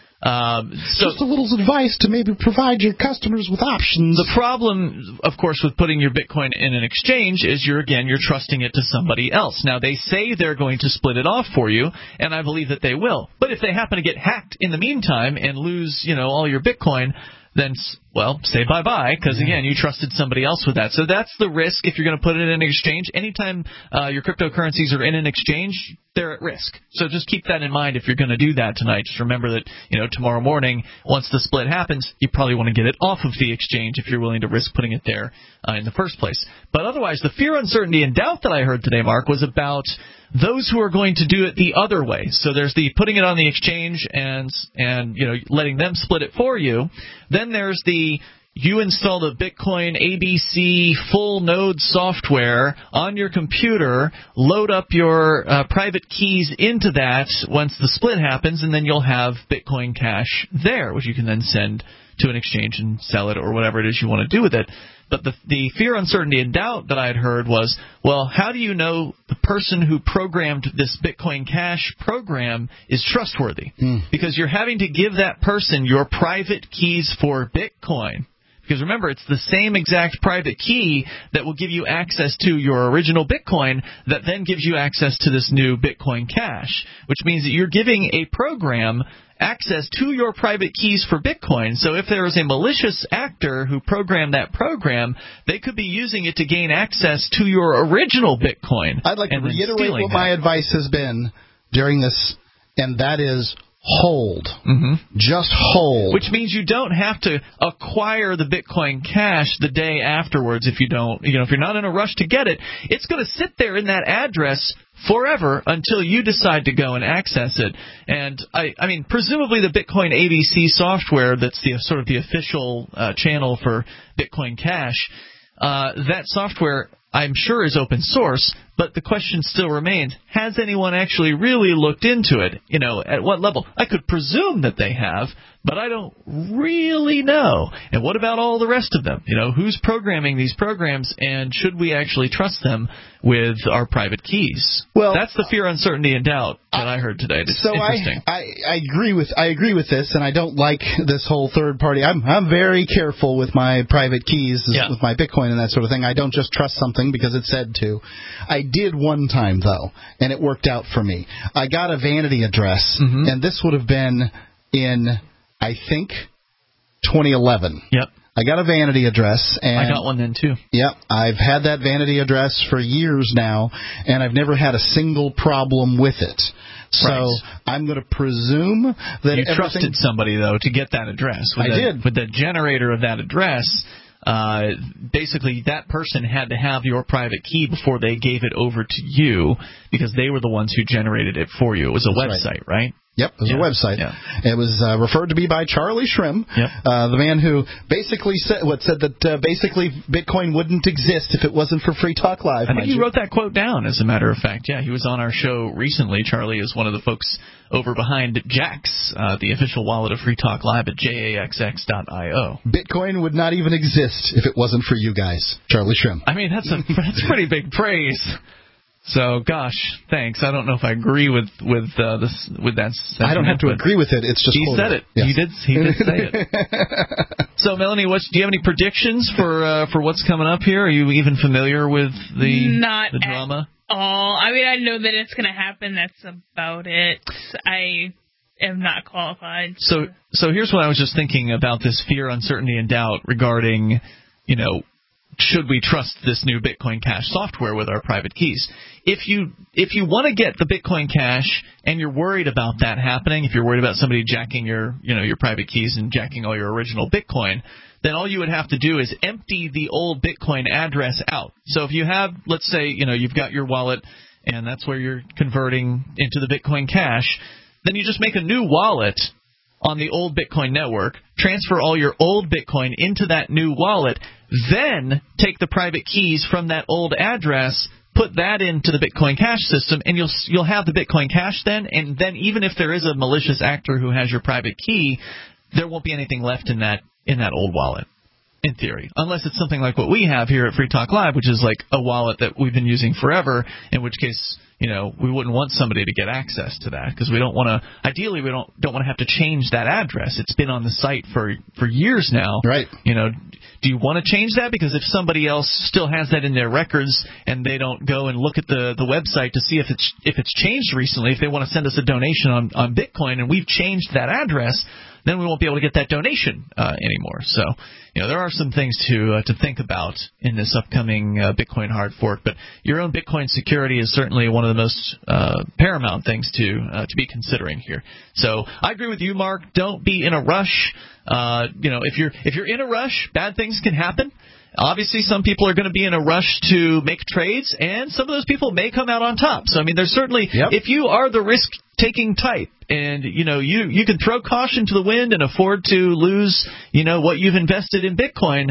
S3: Um, so
S4: Just a little advice to maybe provide your customers with options.
S3: The problem, of course, with putting your Bitcoin in an exchange is you're, again, you're trusting it to somebody else. Now, they say they're going to split it off for you, and I believe that they will. But if they happen to get hacked in the meantime and lose, you know, all your Bitcoin, then, well, say bye-bye, because, again, you trusted somebody else with that. So that's the risk if you're going to put it in an exchange. Anytime uh, your cryptocurrencies are in an exchange, they're at risk. So just keep that in mind if you're going to do that tonight. Just remember that, you know, tomorrow morning, once the split happens, you probably want to get it off of the exchange if you're willing to risk putting it there uh, in the first place. But otherwise, the fear, uncertainty, and doubt that I heard today, Mark, was about those who are going to do it the other way. So there's the putting it on the exchange and, and you know, letting them split it for you. Then there's the you install the Bitcoin A B C full node software on your computer, load up your uh, private keys into that once the split happens, and then you'll have Bitcoin Cash there, which you can then send to an exchange and sell it or whatever it is you want to do with it. But the, the fear, uncertainty, and doubt that I had heard was, well, how do you know the person who programmed this Bitcoin Cash program is trustworthy? Mm. Because you're having to give that person your private keys for Bitcoin. Because remember, it's the same exact private key that will give you access to your original Bitcoin that then gives you access to this new Bitcoin Cash, which means that you're giving a program access to your private keys for Bitcoin. So if there is a malicious actor who programmed that program, they could be using it to gain access to your original Bitcoin.
S4: I'd like to reiterate what my advice has been during this, and that is hold.
S3: Mm-hmm.
S4: Just hold.
S3: Which means you don't have to acquire the Bitcoin Cash the day afterwards if you don't, you know, if you're not in a rush to get it. It's going to sit there in that address forever until you decide to go and access it. And I, I mean, presumably the Bitcoin A B C software, that's the sort of the official uh, channel for Bitcoin Cash, uh, that software I'm sure is open source, but the question still remains, has anyone actually really looked into it? You know, at what level? I could presume that they have, but I don't really know. And what about all the rest of them? You know, who's programming these programs, and should we actually trust them with our private keys?
S4: Well,
S3: that's the fear, uncertainty, and doubt that I heard today. It's
S4: so
S3: interesting.
S4: I, I, I agree with I agree with this, and I don't like this whole third party. I'm I'm very careful with my private keys,
S3: yeah.
S4: with my Bitcoin and that sort of thing. I don't just trust something because it's said to. I did one time though, and it worked out for me. I got a vanity address,
S3: mm-hmm.
S4: and this would have been in, I think, twenty eleven.
S3: Yep.
S4: I got a vanity address. And
S3: I got one then, too.
S4: Yep. I've had that vanity address for years now, and I've never had a single problem with it. So
S3: right.
S4: I'm going to presume that
S3: you
S4: everything...
S3: trusted somebody, though, to get that address. With
S4: I
S3: the,
S4: did.
S3: With the generator of that address, uh, basically that person had to have your private key before they gave it over to you, because they were the ones who generated it for you. It was a
S4: That's
S3: website, right? right?
S4: Yep, it was
S3: yeah.
S4: a website.
S3: Yeah.
S4: It was uh, referred to me by Charlie Shrim,
S3: yep.
S4: uh, the man who basically said what said that uh, basically Bitcoin wouldn't exist if it wasn't for Free Talk Live.
S3: I think he
S4: you.
S3: wrote that quote down, as a matter of fact. Yeah, he was on our show recently. Charlie is one of the folks over behind Jax, uh, the official wallet of Free Talk Live at J A X X dot I O.
S4: Bitcoin would not even exist if it wasn't for you guys, Charlie Shrim.
S3: I mean, that's a that's pretty big praise. So, gosh, thanks. I don't know if I agree with with uh, this with that sentiment.
S4: I don't have to agree with it. It's just
S3: he
S4: quoted.
S3: said it.
S4: Yes.
S3: He did. He did say it. So, Melanie, what's, do you have any predictions for uh, for what's coming up here? Are you even familiar with the
S5: Not
S3: the drama?
S5: At all. I mean, I know that it's going to happen. That's about it. I am not qualified.
S3: So, so here's what I was just thinking about this fear, uncertainty, and doubt regarding, you know, should we trust this new Bitcoin Cash software with our private keys? If you if you want to get the Bitcoin Cash and you're worried about that happening, if you're worried about somebody jacking your you know your private keys and jacking all your original Bitcoin, then all you would have to do is empty the old Bitcoin address out. So if you have, let's say, you know, you've got your wallet and that's where you're converting into the Bitcoin Cash, then you just make a new wallet on the old Bitcoin network, transfer all your old Bitcoin into that new wallet, then take the private keys from that old address, put that into the Bitcoin Cash system, and you'll you'll have the Bitcoin Cash then, and then even if there is a malicious actor who has your private key, there won't be anything left in that in that old wallet, in theory, unless it's something like what we have here at Free Talk Live, which is like a wallet that we've been using forever, in which case, you know, we wouldn't want somebody to get access to that because we don't want to. Ideally, we don't don't want to have to change that address. It's been on the site for for years now.
S4: Right.
S3: You know, do you want to change that? Because if somebody else still has that in their records and they don't go and look at the the website to see if it's if it's changed recently, if they want to send us a donation on on Bitcoin and we've changed that address, then we won't be able to get that donation uh, anymore. So, you know, there are some things to uh, to think about in this upcoming uh, Bitcoin hard fork. But your own Bitcoin security is certainly one of the most uh, paramount things to uh, to be considering here. So I agree with you, Mark. Don't be in a rush. Uh, you know, if you're if you're in a rush, bad things can happen. Obviously, some people are going to be in a rush to make trades, and some of those people may come out on top. So, I mean, there's certainly, yep. if you are the risk-taking type, and, you know, you, you can throw caution to the wind and afford to lose, you know, what you've invested in Bitcoin,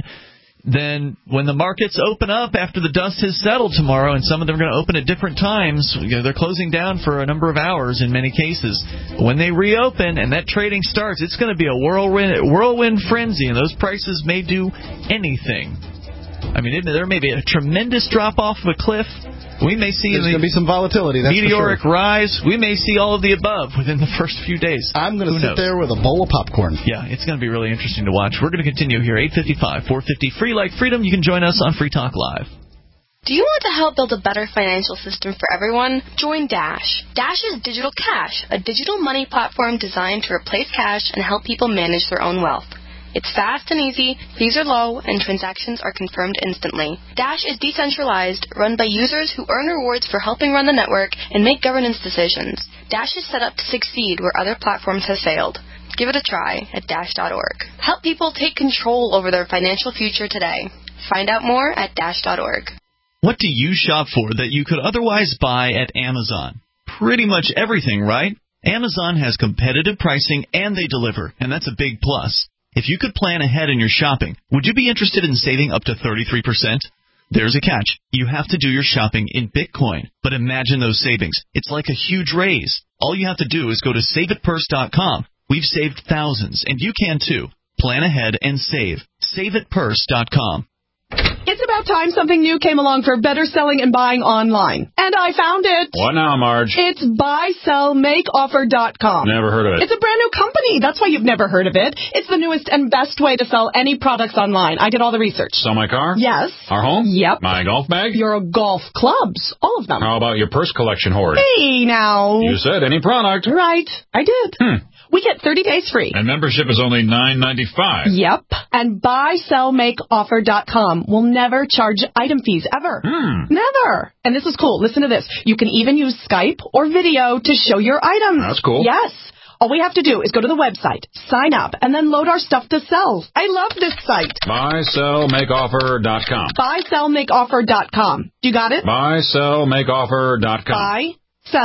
S3: then when the markets open up after the dust has settled tomorrow, and some of them are going to open at different times, you know, they're closing down for a number of hours in many cases. When they reopen and that trading starts, it's going to be a whirlwind, whirlwind frenzy, and those prices may do anything. I mean, it, there may be a tremendous drop-off of a cliff. We may see
S4: There's
S3: the
S4: going to be some volatility. That's
S3: meteoric
S4: for sure.
S3: rise. We may see all of the above within the first few days.
S4: I'm going to
S3: Who
S4: sit
S3: knows?
S4: there with a bowl of popcorn.
S3: Yeah, it's going to be really interesting to watch. We're going to continue here, eight fifty-five, four fifty, free like freedom. You can join us on Free Talk Live.
S18: Do you want to help build a better financial system for everyone? Join Dash. Dash is Digital Cash, a digital money platform designed to replace cash and help people manage their own wealth. It's fast and easy, fees are low, and transactions are confirmed instantly. Dash is decentralized, run by users who earn rewards for helping run the network and make governance decisions. Dash is set up to succeed where other platforms have failed. Give it a try at dash dot org. Help people take control over their financial future today. Find out more at dash dot org.
S3: What do you shop for that you could otherwise buy at Amazon? Pretty much everything, right? Amazon has competitive pricing and they deliver, and that's a big plus. If you could plan ahead in your shopping, would you be interested in saving up to thirty-three percent? There's a catch. You have to do your shopping in Bitcoin. But imagine those savings. It's like a huge raise. All you have to do is go to save it purse dot com. We've saved thousands, and you can too. Plan ahead and save. save it purse dot com.
S19: It's about time something new came along for better selling and buying online. And I found it.
S15: What now, Marge?
S19: It's buy sell make offer dot com.
S15: Never heard of it.
S19: It's a brand new company. That's why you've never heard of it. It's the newest and best way to sell any products online. I did all the research.
S15: Sell my car?
S19: Yes.
S15: Our home?
S19: Yep.
S15: My golf bag?
S19: Your golf clubs. All of them.
S15: How about your purse collection hoard?
S19: Hey, now.
S15: You said any product.
S19: Right. I did.
S15: Hmm.
S19: We get thirty days free.
S15: And membership is only nine ninety-five.
S19: Yep. And buy sell make offer dot com will never charge item fees ever.
S15: Hmm.
S19: Never. And this is cool. Listen to this. You can even use Skype or video to show your items.
S15: That's cool.
S19: Yes. All we have to do is go to the website, sign up, and then load our stuff to sell. I love this site.
S15: buy sell make offer dot com.
S19: buy sell make offer dot com. You got it?
S15: buy sell make offer dot com.
S19: Buy, sell,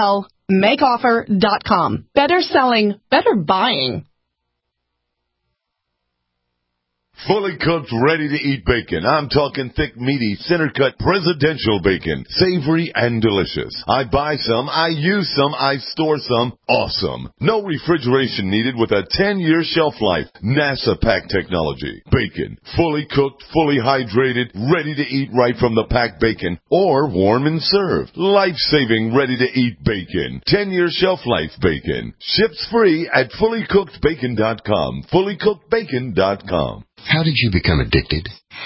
S19: make offer dot com. Better selling, better buying.
S20: Fully cooked, ready-to-eat bacon. I'm talking thick, meaty, center-cut presidential bacon. Savory and delicious. I buy some, I use some, I store some. Awesome. No refrigeration needed with a ten-year shelf life. NASA pack technology. Bacon. Fully cooked, fully hydrated, ready to eat right from the packed bacon. Or warm and served. Life-saving, ready-to-eat bacon. ten-year shelf life bacon. Ships free at fully cooked bacon dot com. fully cooked bacon dot com.
S21: How did you become addicted?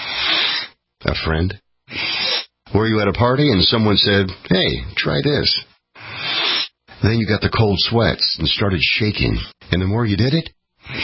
S21: A friend? Were you at a party and someone said, hey, try this? Then you got the cold sweats and started shaking. And the more you did it,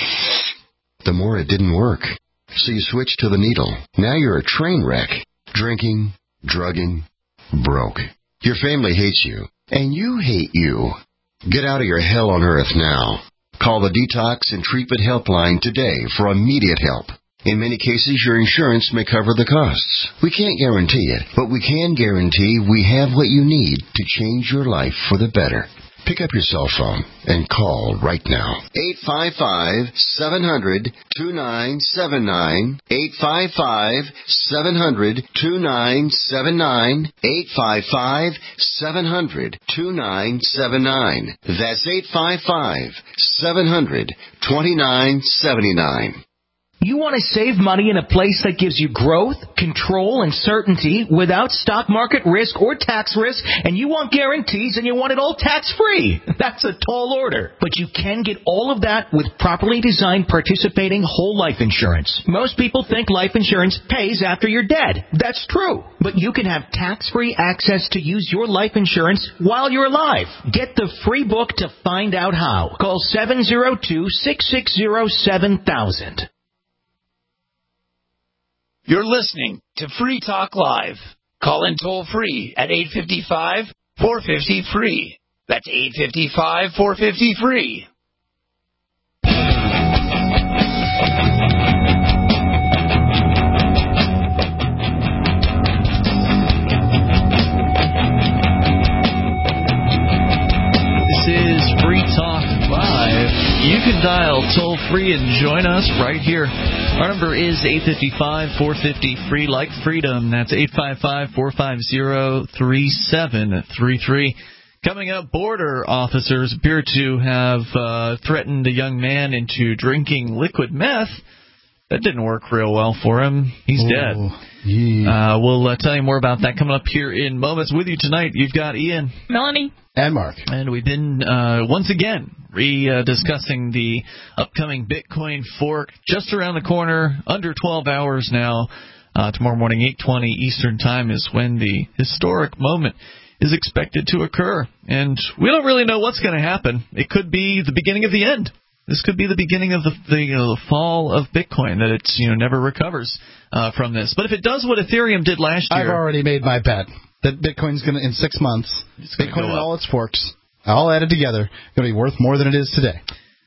S21: the more it didn't work. So you switched to the needle. Now you're a train wreck. Drinking, drugging, broke. Your family hates you. And you hate you. Get out of your hell on earth now. Call the Detox and Treatment Helpline today for immediate help. In many cases, your insurance may cover the costs. We can't guarantee it, but we can guarantee we have what you need to change your life for the better. Pick up your cell phone and call right now. eight five five, seven hundred, two nine seven nine. eight five five, seven hundred, two nine seven nine. eight five five, seven hundred, two nine seven nine. That's eight five five, seven hundred, two nine seven nine.
S22: You want to save money in a place that gives you growth, control, and certainty without stock market risk or tax risk, and you want guarantees and you want it all tax-free. That's a tall order. But you can get all of that with properly designed participating whole life insurance. Most people think life insurance pays after you're dead. That's true. But you can have tax-free access to use your life insurance while you're alive. Get the free book to find out how. Call seven zero two, six six zero, seven thousand.
S11: You're listening to Free Talk Live. Call in toll free at eight five five, four five zero, free. That's eight five five, four five zero, free.
S3: This is Free Talk Live. You can dial toll-free and join us right here. Our number is eight five five, four five zero, free, like freedom. That's eight five five, four five zero, three seven three three. Coming up, border officers appear to have uh, threatened a young man into drinking liquid meth. That didn't work real well for him. He's oh, dead. Yeah. Uh, we'll uh, tell you more about that coming up here in moments. With you tonight, you've got Ian.
S5: Melanie.
S4: And Mark.
S3: And we've been, uh, once again, re-discussing the upcoming Bitcoin fork just around the corner, under twelve hours now. Uh, tomorrow morning, eight twenty Eastern Time is when the historic moment is expected to occur. And we don't really know what's going to happen. It could be the beginning of the end. This could be the beginning of the, the, you know, the fall of Bitcoin, that it's, you know, never recovers uh, from this. But if it does what Ethereum did last year...
S4: I've already made my bet that Bitcoin's going to, in six months, Bitcoin and all its forks, all added together, going to be worth more than it is today.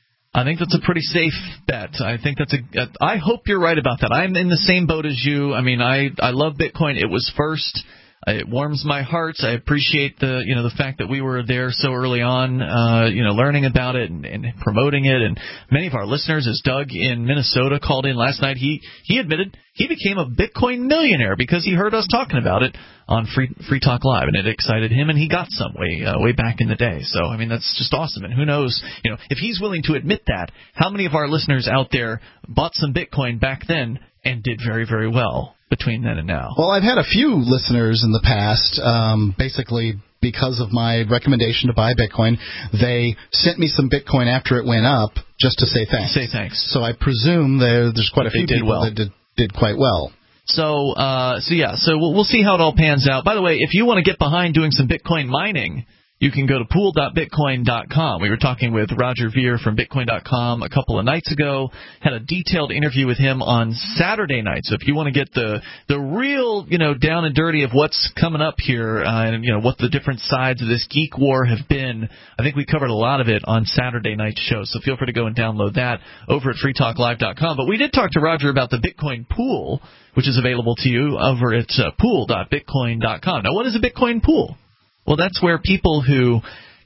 S3: I think that's a pretty safe bet. I think that's a. I hope you're right about that. I'm in the same boat as you. I mean, I I love Bitcoin. It was first. It warms my heart. I appreciate the you know the fact that we were there so early on, uh, you know, learning about it and, and promoting it. And many of our listeners, as Doug in Minnesota called in last night, he he admitted he became a Bitcoin millionaire because he heard us talking about it on Free Free Talk Live, and it excited him, and he got some way uh, way back in the day. So I mean, that's just awesome. And who knows, you know, if he's willing to admit that, how many of our listeners out there bought some Bitcoin back then and did very very well between then and now?
S4: Well, I've had a few listeners in the past, um, basically because of my recommendation to buy Bitcoin. They sent me some Bitcoin after it went up just to say thanks.
S3: Say thanks.
S4: So I presume there, there's quite a few people
S3: well.
S4: that did, did quite well.
S3: So, uh, so yeah, so we'll, we'll see how it all pans out. By the way, if you want to get behind doing some Bitcoin mining, you can go to pool dot bitcoin dot com. We were talking with Roger Ver from bitcoin dot com a couple of nights ago. Had a detailed interview with him on Saturday night. So if you want to get the the real, you know, down and dirty of what's coming up here, uh, and you know what the different sides of this geek war have been, I think we covered a lot of it on Saturday night's show. So feel free to go and download that over at free talk live dot com. But we did talk to Roger about the Bitcoin pool, which is available to you over at uh, pool dot bitcoin dot com. Now, what is a Bitcoin pool? Well, that's where people who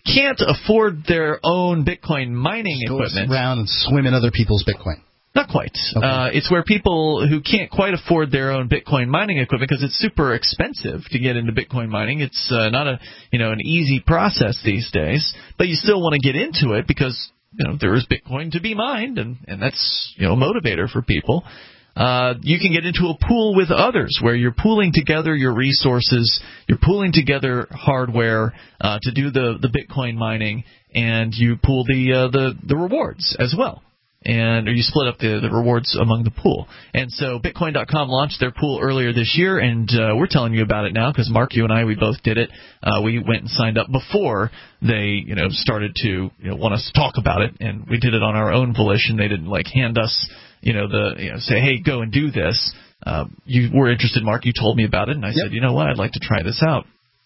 S3: can't afford their own Bitcoin mining
S4: Go
S3: equipment.
S4: around and swim in other people's Bitcoin.
S3: Not quite. Okay. Uh, it's where people who can't quite afford their own Bitcoin mining equipment, because it's super expensive to get into Bitcoin mining. It's uh, not a you know an easy process these days, but you still want to get into it because you know there is Bitcoin to be mined, and, and that's you know a motivator for people. Uh, you can get into a pool with others where you're pooling together your resources, you're pooling together hardware uh, to do the, the Bitcoin mining, and you pool the uh, the the rewards as well. And or you split up the, the rewards among the pool. And so Bitcoin dot com launched their pool earlier this year, and uh, we're telling you about it now because Mark, you and I, we both did it. Uh, we went and signed up before they, you know, started to you know, want us to talk about it, and we did it on our own volition. They didn't like hand us, you know, the you know, say, hey, go and do this. Uh, you were interested, Mark. You told me about it, and I yep. said, you know what, I'd like to try this out.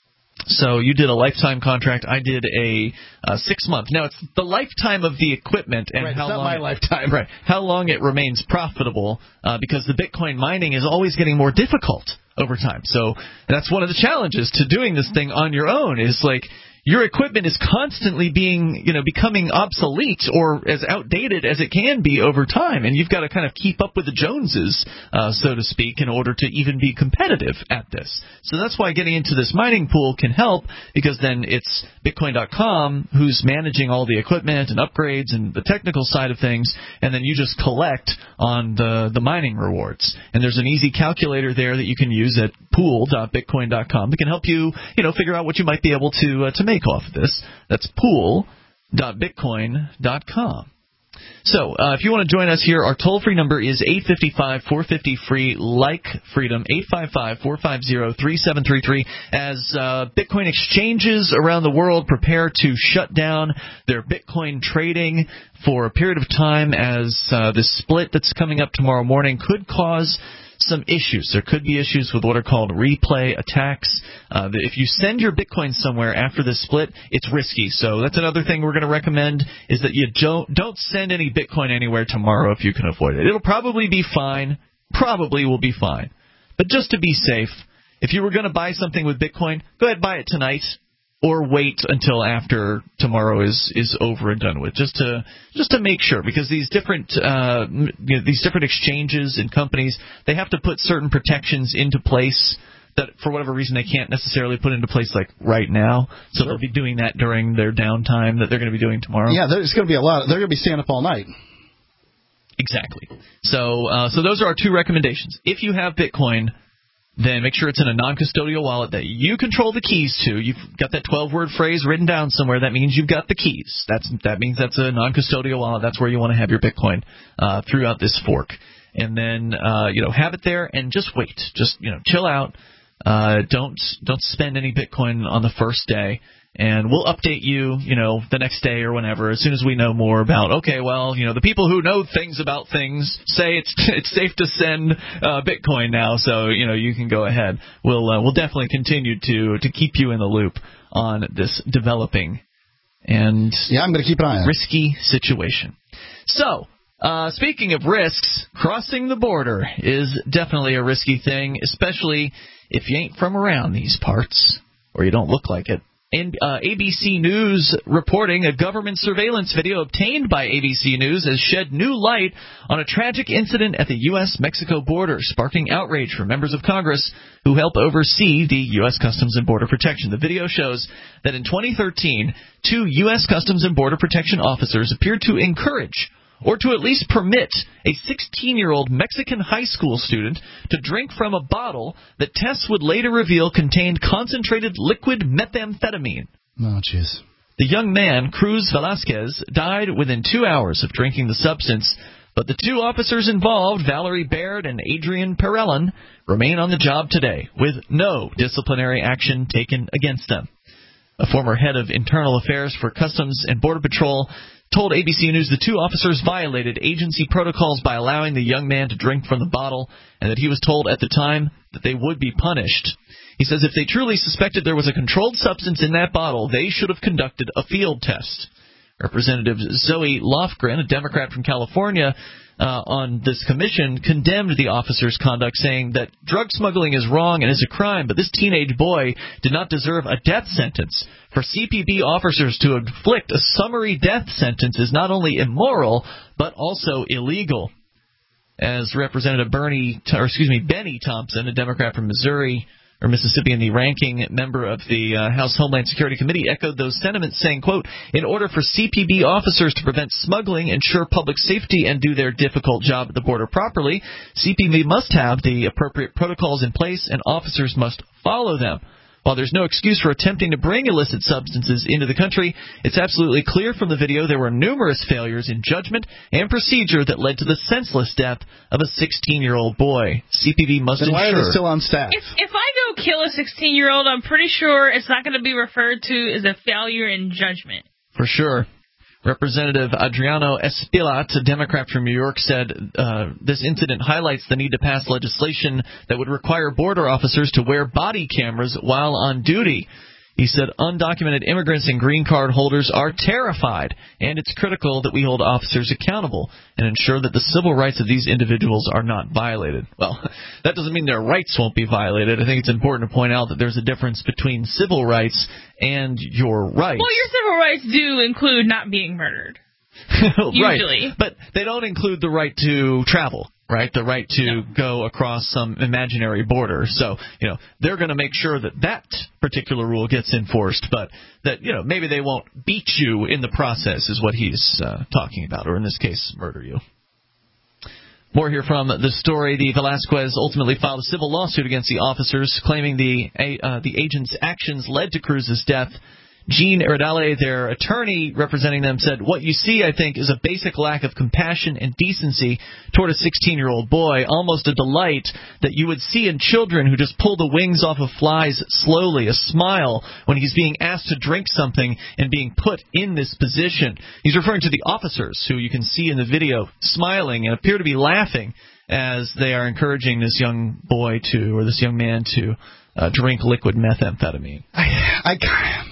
S3: So you did a lifetime contract. I did a uh, six month. Now it's the lifetime of the equipment and
S4: right,
S3: how
S4: it's not
S3: long
S4: my
S3: it,
S4: lifetime.
S3: Right, how long it remains profitable uh, because the Bitcoin mining is always getting more difficult over time. So that's one of the challenges to doing this thing on your own. Is like your equipment is constantly being, you know, becoming obsolete or as outdated as it can be over time, and you've got to kind of keep up with the Joneses, uh, so to speak, in order to even be competitive at this. So that's why getting into this mining pool can help, because then it's Bitcoin dot com who's managing all the equipment and upgrades and the technical side of things, and then you just collect on the, the mining rewards. And there's an easy calculator there that you can use at pool dot bitcoin dot com that can help you, you know, figure out what you might be able to uh, to make off of this. That's pool dot bitcoin dot com. So, uh, if you want to join us here, our toll-free number is eight five five, four five zero, free, like freedom, eight five five, four five zero, three seven three three. As uh, Bitcoin exchanges around the world prepare to shut down their Bitcoin trading for a period of time, as uh, this split that's coming up tomorrow morning could cause some issues. There could be issues with what are called replay attacks. Uh, if you send your Bitcoin somewhere after the split, it's risky. So that's another thing we're going to recommend, is that you don't, don't send any Bitcoin anywhere tomorrow if you can avoid it. It'll probably be fine. Probably will be fine. But just to be safe, if you were going to buy something with Bitcoin, go ahead and buy it tonight. Or wait until after tomorrow is, is over and done with, just to just to make sure, because these different uh, you know, these different exchanges and companies, they have to put certain protections into place that for whatever reason they can't necessarily put into place like right now. So they'll be doing that during their downtime that they're going to be doing tomorrow.
S4: Yeah, there's going to be a lot. They're going to be staying up all night.
S3: Exactly. So uh, so those are our two recommendations. If you have Bitcoin, then make sure it's in a non-custodial wallet that you control the keys to. You've got that twelve-word phrase written down somewhere. That means you've got the keys. That's That means that's a non-custodial wallet. That's where you want to have your Bitcoin uh, throughout this fork. And then, uh, you know, have it there and just wait. Just, you know, chill out. Uh, don't don't spend any Bitcoin on the first day. And we'll update you, you know, the next day or whenever, as soon as we know more about, okay, well, you know, the people who know things about things say it's it's safe to send uh, Bitcoin now, so, you know, you can go ahead. We'll uh, we'll definitely continue to to keep you in the loop on this developing and
S4: yeah, I'm going to keep an eye on
S3: risky situation. So, uh, speaking of risks, crossing the border is definitely a risky thing, especially if you ain't from around these parts or you don't look like it. And uh, A B C News reporting a government surveillance video obtained by A B C News has shed new light on a tragic incident at the U S Mexico border, sparking outrage from members of Congress who help oversee the U S Customs and Border Protection. The video shows that in twenty thirteen, two U S Customs and Border Protection officers appeared to encourage or to at least permit a sixteen-year-old Mexican high school student to drink from a bottle that tests would later reveal contained concentrated liquid methamphetamine.
S4: Oh, jeez.
S3: The young man, Cruz Velasquez, died within two hours of drinking the substance, but the two officers involved, Valerie Baird and Adrian Perellin, remain on the job today, with no disciplinary action taken against them. A former head of internal affairs for Customs and Border Patrol told A B C News the two officers violated agency protocols by allowing the young man to drink from the bottle, and that he was told at the time that they would be punished. He says if they truly suspected there was a controlled substance in that bottle, they should have conducted a field test. Representative Zoe Lofgren, a Democrat from California, uh, on this commission, condemned the officer's conduct, saying that drug smuggling is wrong and is a crime, but this teenage boy did not deserve a death sentence. For C P B officers to inflict a summary death sentence is not only immoral, but also illegal. As Representative Bernie, or excuse me, Benny Thompson, a Democrat from Missouri, or Mississippi, and the ranking member of the uh, House Homeland Security Committee, echoed those sentiments, saying, quote, in order for C P B officers to prevent smuggling, ensure public safety, and do their difficult job at the border properly, C P B must have the appropriate protocols in place, and officers must follow them. While there's no excuse for attempting to bring illicit substances into the country, it's absolutely clear from the video there were numerous failures in judgment and procedure that led to the senseless death of a sixteen-year-old boy. C P B must
S4: then why
S3: ensure...
S4: are they still on staff?
S5: If, if I go kill a sixteen-year-old, I'm pretty sure it's not going to be referred to as a failure in judgment.
S3: For sure. Representative Adriano Espilat, a Democrat from New York, said uh, this incident highlights the need to pass legislation that would require border officers to wear body cameras while on duty. He said undocumented immigrants and green card holders are terrified, and it's critical that we hold officers accountable and ensure that the civil rights of these individuals are not violated. Well, that doesn't mean their rights won't be violated. I think it's important to point out that there's a difference between civil rights and your rights.
S5: Well, your civil rights do include not being murdered.
S3: Right.
S5: Usually.
S3: But they don't include the right to travel. Right, the right to no. go across some imaginary border. So, you know, they're going to make sure that that particular rule gets enforced, but that, you know, maybe they won't beat you in the process is what he's uh, talking about, or in this case, murder you. More here from the story. The Velasquez ultimately filed a civil lawsuit against the officers, claiming the uh, the agent's actions led to Cruz's death. Gene Erdale, their attorney representing them, said, what you see, I think, is a basic lack of compassion and decency toward a sixteen-year-old boy, almost a delight that you would see in children who just pull the wings off of flies slowly, a smile when he's being asked to drink something and being put in this position. He's referring to the officers, who you can see in the video smiling and appear to be laughing as they are encouraging this young boy to, or this young man to, uh, drink liquid methamphetamine.
S4: I, I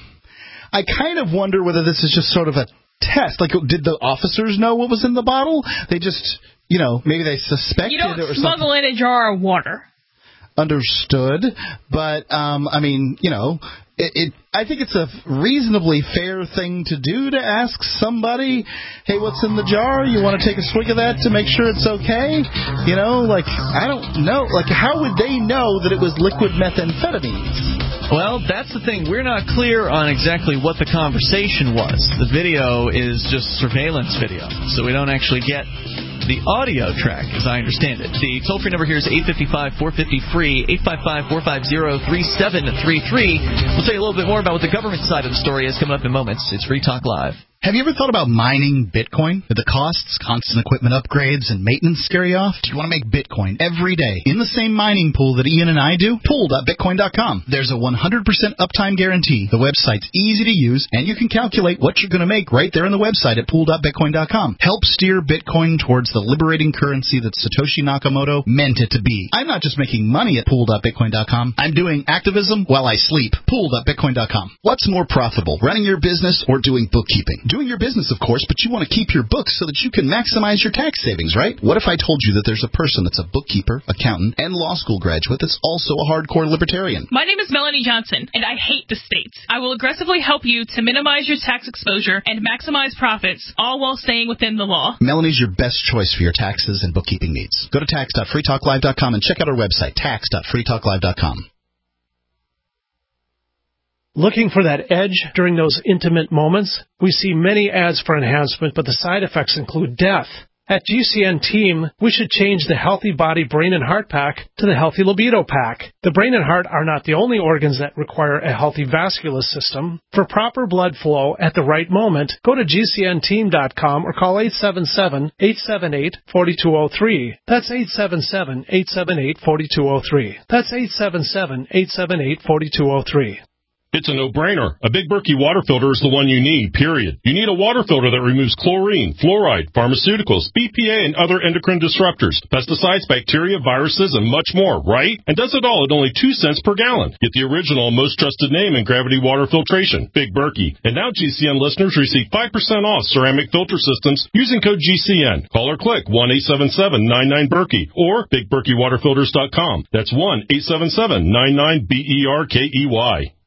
S4: I kind of wonder whether this is just sort of a test. Like, did the officers know what was in the bottle? They just, you know, maybe they suspected
S5: you don't
S4: it or
S5: smuggle
S4: something.
S5: in a jar of water.
S4: Understood. But, um, I mean, you know, it, it, I think it's a reasonably fair thing to do to ask somebody, hey, what's in the jar? You want to take a swig of that to make sure it's okay? You know, like, I don't know. Like, how would they know that it was liquid methamphetamine?
S3: Well, that's the thing. We're not clear on exactly what the conversation was. The video is just surveillance video, so we don't actually get the audio track, as I understand it. The toll-free number here is eight five five, four five zero, free, eight five five, four five zero, three seven three three. We'll tell you a little bit more about what the government side of the story is coming up in moments. It's Free Talk Live.
S4: Have you ever thought about mining Bitcoin? Did the costs, constant equipment upgrades, and maintenance scare you off? Do you want to make Bitcoin every day in the same mining pool that Ian and I do? pool dot bitcoin dot com. There's a one hundred percent uptime guarantee. The website's easy to use, and you can calculate what you're going to make right there on the website at pool dot bitcoin dot com. Help steer Bitcoin towards the liberating currency that Satoshi Nakamoto meant it to be. I'm not just making money at pool dot bitcoin dot com. I'm doing activism while I sleep. pool dot bitcoin dot com. What's more profitable, running your business or doing bookkeeping? Doing your business, of course, but you want to keep your books so that you can maximize your tax savings, right? What if I told you that there's a person that's a bookkeeper, accountant, and law school graduate that's also a hardcore libertarian?
S5: My name is Melanie Johnson, and I hate the state. I will aggressively help you to minimize your tax exposure and maximize profits, all while staying within the law.
S4: Melanie's your best choice for your taxes and bookkeeping needs. Go to tax dot free talk live dot com and check out our website, tax dot free talk live dot com.
S6: Looking for that edge during those intimate moments? We see many ads for enhancement, but the side effects include death. At G C N Team, we should change the Healthy Body Brain and Heart Pack to the Healthy Libido Pack. The brain and heart are not the only organs that require a healthy vascular system. For proper blood flow at the right moment, go to G C N team dot com or call eight seven seven, eight seven eight, four two zero three. That's eight seven seven, eight seven eight, four two zero three. That's eight seven seven, eight seven eight, four two zero three.
S2: It's a no-brainer. A Big Berkey water filter is the one you need, period. You need a water filter that removes chlorine, fluoride, pharmaceuticals, B P A, and other endocrine disruptors, pesticides, bacteria, viruses, and much more, right? And does it all at only two cents per gallon. Get the original, most trusted name in gravity water filtration, Big Berkey. And now G C N listeners receive five percent off ceramic filter systems using code G C N. Call or click one eight seven seven nine nine Berkey or big berkey water filters dot com. That's one eight seven seven nine nine B E R K E Y.